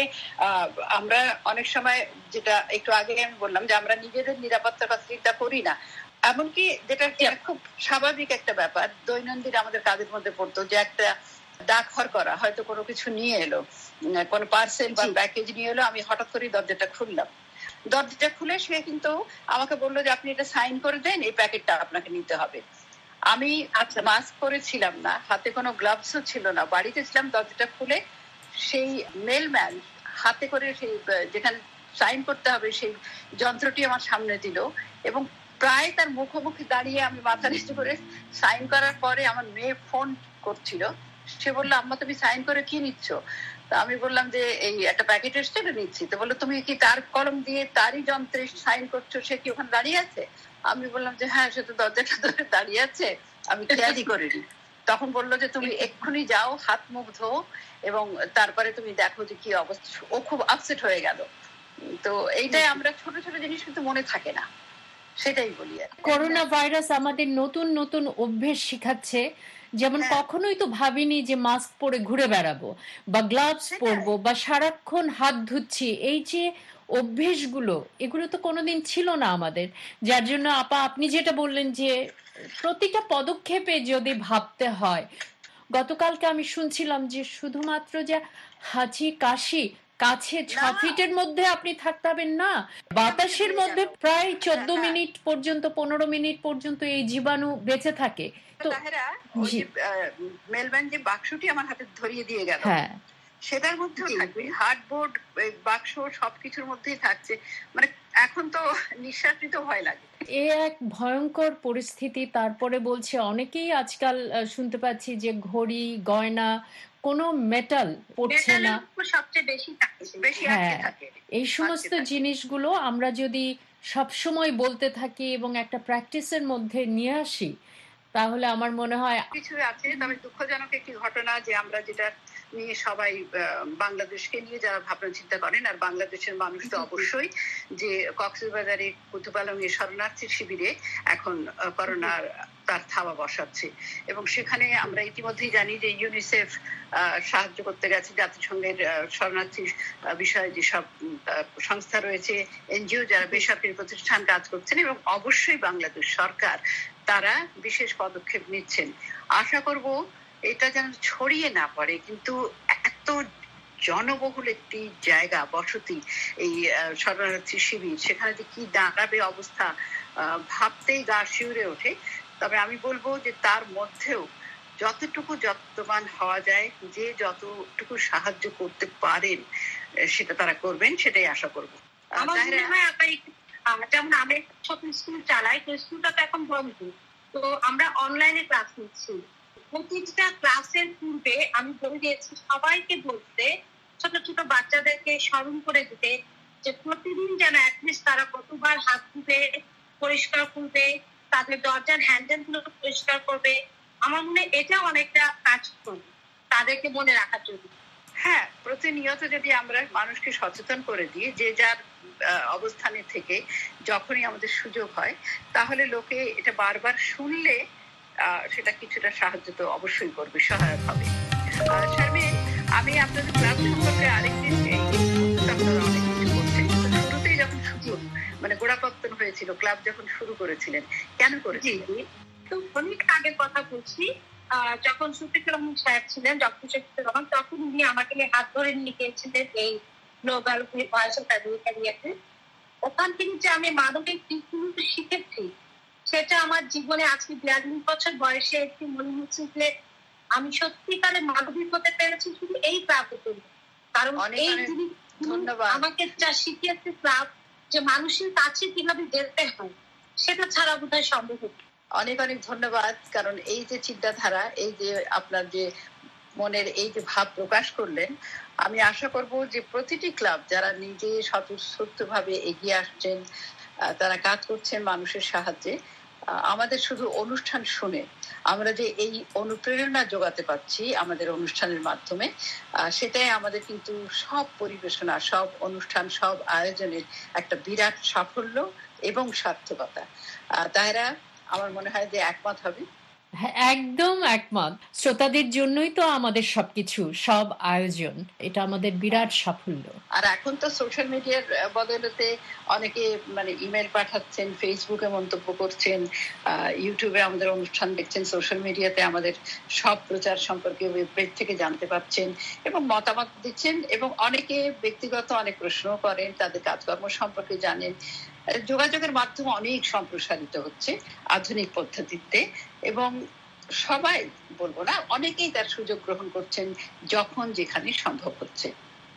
আমরা অনেক সময়, যেটা একটু আগে আমি বললাম, যে আমরা নিজেদের নিরাপত্তার কথা চিন্তা করি না। এমনকি যেটা খুব স্বাভাবিক একটা ব্যাপার, দৈনন্দিন আমাদের কাজের মধ্যে পড়তো যে একটা ডাকঘর করা, হয়তো কোনো কিছু নিয়ে এলো, কোনো পার্সেল বা প্যাকেজ নিয়ে এলো, আমি হঠাৎ করে দরজাটা খুললাম। দরজাটা খুলে সে কিন্তু আমাকে বললো যে আপনি এটা সাইন করে দেন, এই প্যাকেটটা আপনাকে নিতে হবে। আমি আচ্ছা মাস্ক পরেছিলাম না, হাতে কোনো গ্লাভসও ছিল না, বাড়িতে ছিলাম। দরজাটা খুলে সেই মেলম্যান হাতে করে সেই যেখানে সাইন করতে হবে সেই যন্ত্রটি আমার সামনে দিল, এবং প্রায় তার মুখোমুখি দাঁড়িয়ে আমি মাথা নিচু করে সাইন করার পরে আমার মেয়ে ফোন করছিল। সে বললো, আম্মা তুমি সাইন করে কি নিচ্ছ? তা আমি বললাম যে এই একটা প্যাকেট এসছে, এটা নিচ্ছি। তো বললো, তুমি কি তার কলম দিয়ে তারই যন্ত্রে সাইন করছো? সে কি ওখানে দাঁড়িয়ে আছে? আমি বললাম যে হ্যাঁ, সে তো দরজাটা ধরে দাঁড়িয়ে আছে, আমি খেয়ালই করিনি। তখন বললো যে তুমি এক্ষুনি যাও, হাত মুখ ধো, এবং তারপরে তুমি দেখো যে কি অবস্থা। ও খুব আপসেট হয়ে গেল। তো এইটাই, আমরা ছোট ছোট জিনিস কিন্তু মনে থাকে না, সেটাই বলি। করোনা ভাইরাস আমাদের নতুন নতুন অভ্যেস শিখাচ্ছে। যেমন কখনোই তো ভাবিনি যে মাস্ক পরে ঘুরে বেড়াবো বা গ্লাভস পরবো বা সারাক্ষণ হাত ধুচ্ছি, এই যে অভ্যেসগুলো, এগুলো তো কোনোদিন ছিল না আমাদের। যার জন্য আপা আপনি যেটা বললেন যে প্রতিটা পদক্ষেপে যদি ভাবতে হয়। গতকালকে আমি শুনছিলাম যে শুধুমাত্র যে হাঁচি কাশি, কাছে ছ ফিটের মধ্যে আপনি থাকতে হবেন না, বাতাসের মধ্যে প্রায় চোদ্দ মিনিট পর্যন্ত, পনেরো মিনিট পর্যন্ত এই জীবাণু বেঁচে থাকে। তো মেলম্যান যে বাক্সটি আমার হাতে ধরিয়ে দিয়ে গেল, সেটার মধ্যেও থাকবে, হার্ডবোর্ড বাক্স সবকিছুর মধ্যেই থাকছে। মানে এখন তো নিঃশ্বাস নিতে ভয় লাগে। এ এক ভয়ঙ্কর পরিস্থিতি। তারপরে বলছে অনেকেই আজকাল শুনতে পাচ্ছি যে ঘড়ি, গয়না, কোনো মেটাল পড়ছে না, সবচেয়ে বেশি বেশি থাকে। এই সমস্ত জিনিসগুলো আমরা যদি সবসময় বলতে থাকি এবং একটা প্র্যাকটিসের মধ্যে নিয়ে আসি, তাহলে আমার মনে হয় কিছু আছে। তবে দুঃখজনক একটি ঘটনা, যে আমরা যেটা নিয়ে সবাই বাংলাদেশকে নিয়ে যারা ভাবনা চিন্তা করেন, আর বাংলাদেশের মানুষ তো অবশ্যই, যে কক্সবাজারে কুতুপালং এ শরণার্থী শিবিরে এখন করোনার তার থাবা বসাচ্ছে, এবং সেখানে আমরা ইতিমধ্যেই জানি যে ইউনিসেফ সাহায্য করতে গেছে, জাতিসংঘের শরণার্থী বিষয়ে যেসব সংস্থা রয়েছে, এনজিও যারা বেসরকারি প্রতিষ্ঠান কাজ করছেন, এবং অবশ্যই বাংলাদেশ সরকার তারা বিশেষ পদক্ষেপ নিচ্ছেন। আশা করব এটা যেন ছড়িয়ে না পড়ে, কিন্তু এত জনবহুল একটি জায়গা, বসতি, এই শরণার্থী শিবির, সেখানে যে কি দাঁড়াবে অবস্থা ভাবতেই গা শিউরে ওঠে। তবে আমি বলবো যে তার মধ্যেও যতটুকু যত্নবান হওয়া যায়, যে যতটুকু সাহায্য করতে পারেন সেটা তারা করবেন, সেটাই আশা করবো। যেমন আমি ছোট স্কুল চালাই, তো স্কুলটা তো এখন বন্ধ, তো আমরা অনলাইনে ক্লাস নিচ্ছি। প্রতিটা ক্লাসের পূর্বে আমি বলে দিয়েছি সবাইকে বলতে, ছোট ছোট বাচ্চাদেরকে স্মরণ করে দিতে যে প্রতিদিন যেন অ্যাটলিস্ট তারা কতবার হাত ধুবে, পরিষ্কার করবে, তাদের দরজার হ্যান্ডেল গুলো পরিষ্কার করবে। আমার মনে হয় এটা অনেকটা কাজ করবে তাদেরকে মনে রাখার জন্য। হ্যাঁ, প্রতিনিয়ত যদি আমরা মানুষকে সচেতন করে দিই যে যার অবস্থানে থেকে, যখনই আমাদের সুযোগ হয়, তাহলে লোকে এটা বারবার শুনলে সেটা কিছুটা সাহায্য তো অবশ্যই করবে, সহায়ক হবে। শারমিন, আমি আপনাদের ক্লাব সম্পর্কে আরেকটি আপনারা অনেক কিছু করছেন। শুরুতেই যখন সুযোগ মানে গোড়াপত্তন হয়েছিল, ক্লাব যখন শুরু করেছিলেন, কেন করেছিলেন? তো অনেক আগের কথা বলছি, যখন শফিকুর রহমান সাহেব ছিলেন, ডক্টর শফিকুর রহমান, তখন উনি আমাকে হাত ধরে নিয়ে গিয়েছিলেন এই গ্লোবাল ভয়েস অফ আমেরিকা নিয়েতে। ওখান থেকে যে আমি মানবিক দিকগুলো শিখেছি, সেটা আমার জীবনে আজকে বিয়াল্লিশ বছর বয়সে একটি মনে হচ্ছে যে আমি সত্যিকারে মানবিক হতে পেরেছি শুধু এই ক্লাবের জন্য। কারণ এই জিনিস আমাকে যা শিখিয়েছে ক্লাব, যে মানুষের কাছে কিভাবে যেতে হয়, সেটা ছাড়া বোধহয় সম্ভব হতো। অনেক অনেক ধন্যবাদ। কারণ এই যে চিন্তাধারা, এই যে আপনার যে মনের এই যে ভাব প্রকাশ করলেন, আমি আশা করব যে প্রতিটি ক্লাব যারা নিজে স্বতঃস্ফূর্ত ভাবে এগিয়ে আসছেন, তারা কাজ করছেন মানুষের সাহায্যে, আমাদের শুধু অনুষ্ঠান শুনে আমরা যে এই অনুপ্রেরণা যোগাতে পারছি আমাদের অনুষ্ঠানের মাধ্যমে, সেটাই আমাদের কিন্তু সব পরিবেশনা, সব অনুষ্ঠান, সব আয়োজনের একটা বিরাট সাফল্য এবং সার্থকতা। তাইরা আমার মনে হয় যে একমত হবে। একদম একমত। শ্রোতাদের জন্যই তো আমাদের সবকিছু, সব আয়োজন, এটা আমাদের বিরাট সাফল্য। আর এখন তো সোশ্যাল মিডিয়ার বদলতে অনেকে মানে ইমেল পাঠাচ্ছেন, ফেসবুকে মন্তব্য করছেন, ইউটিউবে আমাদের অনুষ্ঠান দেখছেন, সোশ্যাল মিডিয়াতে আমাদের সব প্রচার সম্পর্কে ওয়েবপেজ থেকে জানতে পারছেন এবং মতামত দিচ্ছেন, এবং অনেকে ব্যক্তিগত অনেক প্রশ্ন করেন, তাদের কাজকর্ম সম্পর্কে জানেন। যোগাযোগের মাধ্যম অনেক সম্প্রসারিত হচ্ছে আধুনিক পদ্ধতিতে, এবং সবাই বলবো না, অনেকেই তার সুযোগ গ্রহণ করছেন যখন যেখানে সম্ভব হচ্ছে।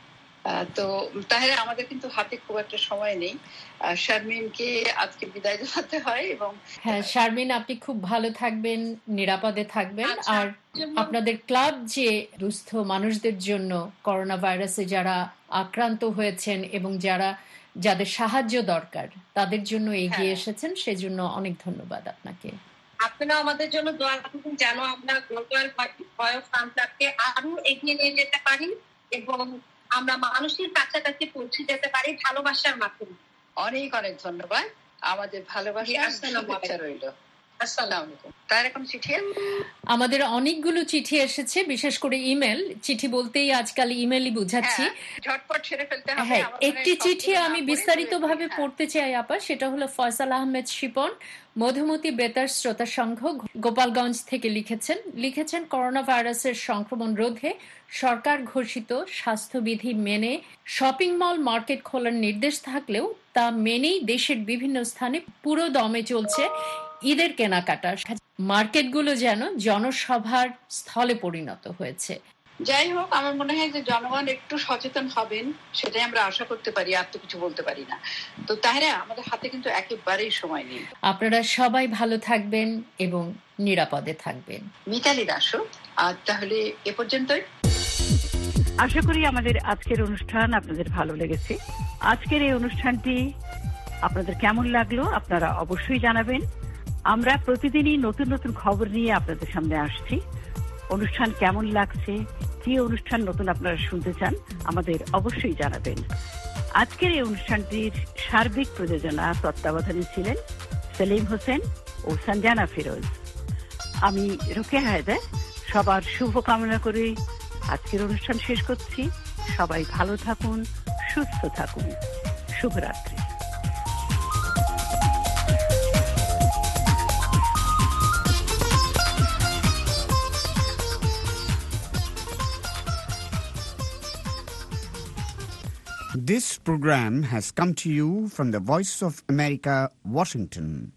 তো তাহলে আমাদের কিন্তু হাতে খুব একটা সময় নেই। শারমিনকে আজকে বিদায় জানাতে হয়। এবং হ্যাঁ শারমিন, আপনি খুব ভালো থাকবেন, নিরাপদে থাকবেন। আর আপনাদের ক্লাব যে দুস্থ মানুষদের জন্য করোনা ভাইরাসে যারা আক্রান্ত হয়েছেন এবং যারা যাদের সাহায্য দরকার, তাদের জন্য এগিয়ে এসেছেন, সেজন্য অনেক ধন্যবাদ আপনাকে। আপনারা আমাদের জন্য দোয়া করুন যেন আমরা গ্লোবাল ভয়েস ক্লাবকে আরো এগিয়ে নিয়ে যেতে পারি এবং আমরা মানুষের কাছাকাছি পৌঁছে যেতে পারি ভালোবাসার মাধ্যমে। অনেক অনেক ধন্যবাদ। আমাদের ভালোবাসার শুভেচ্ছা রইল। আসসালামু আলাইকুম। তার এখন চিঠি, আমাদের অনেকগুলো চিঠি এসেছে, বিশেষ করে ইমেল। চিঠি বলতেই আজকাল ইমেলই বুঝাচ্ছি, ঝটপট সেরে ফেলতে হবে। হ্যাঁ, একটি চিঠি আমি বিস্তারিতভাবে পড়তে চাই আপা, সেটা হলো ফয়সাল আহমেদ শিপন, মধুমতি বেতার শ্রোতা সংঘ, গোপালগঞ্জ থেকে লিখেছেন লিখেছেন করোনা ভাইরাসের সংক্রমণ রোধে সরকার ঘোষিত স্বাস্থ্যবিধি মেনে শপিং মল, মার্কেট খোলার নির্দেশ থাকলেও তা মেনেই দেশের বিভিন্ন স্থানে পুরো দমে চলছে ঈদের কেনাকাটা। মার্কেটগুলো যেন জনসভার স্থলে পরিণত হয়েছে। যাই হোক, আমার মনে হয় যে জনগণ একটু সচেতন হবেন, সেটাই আমরা আশা করতে পারি, আর তো কিছু বলতে পারি না। তো তাহলে আমাদের হাতে কিন্তু একেবারেই সময় নেই। আপনারা সবাই ভালো থাকবেন এবং নিরাপদে থাকবেন। মিতালি দাসু, আর তাহলে এ পর্যন্তই। আশা করি আমাদের আজকের অনুষ্ঠান আপনাদের ভালো লেগেছে। আজকের এই অনুষ্ঠানটি আপনাদের কেমন লাগলো আপনারা অবশ্যই জানাবেন। আমরা প্রতিদিনই নতুন নতুন খবর নিয়ে আপনাদের সামনে আসছি। অনুষ্ঠান কেমন লাগছে, কি অনুষ্ঠান নতুন আপনারা শুনতে চান, আমাদের অবশ্যই জানাবেন। আজকের এই অনুষ্ঠানটির সার্বিক প্রযোজনা তত্ত্বাবধানে ছিলেন সেলিম হোসেন ও সঞ্জানা ফিরোজ। আমি রোকেয়া হায়দার সবার শুভ কামনা করে আজকের অনুষ্ঠান শেষ করছি। সবাই ভালো থাকুন, সুস্থ থাকুন। শুভরাত্রি। This program has come to you from the Voice of America, Washington.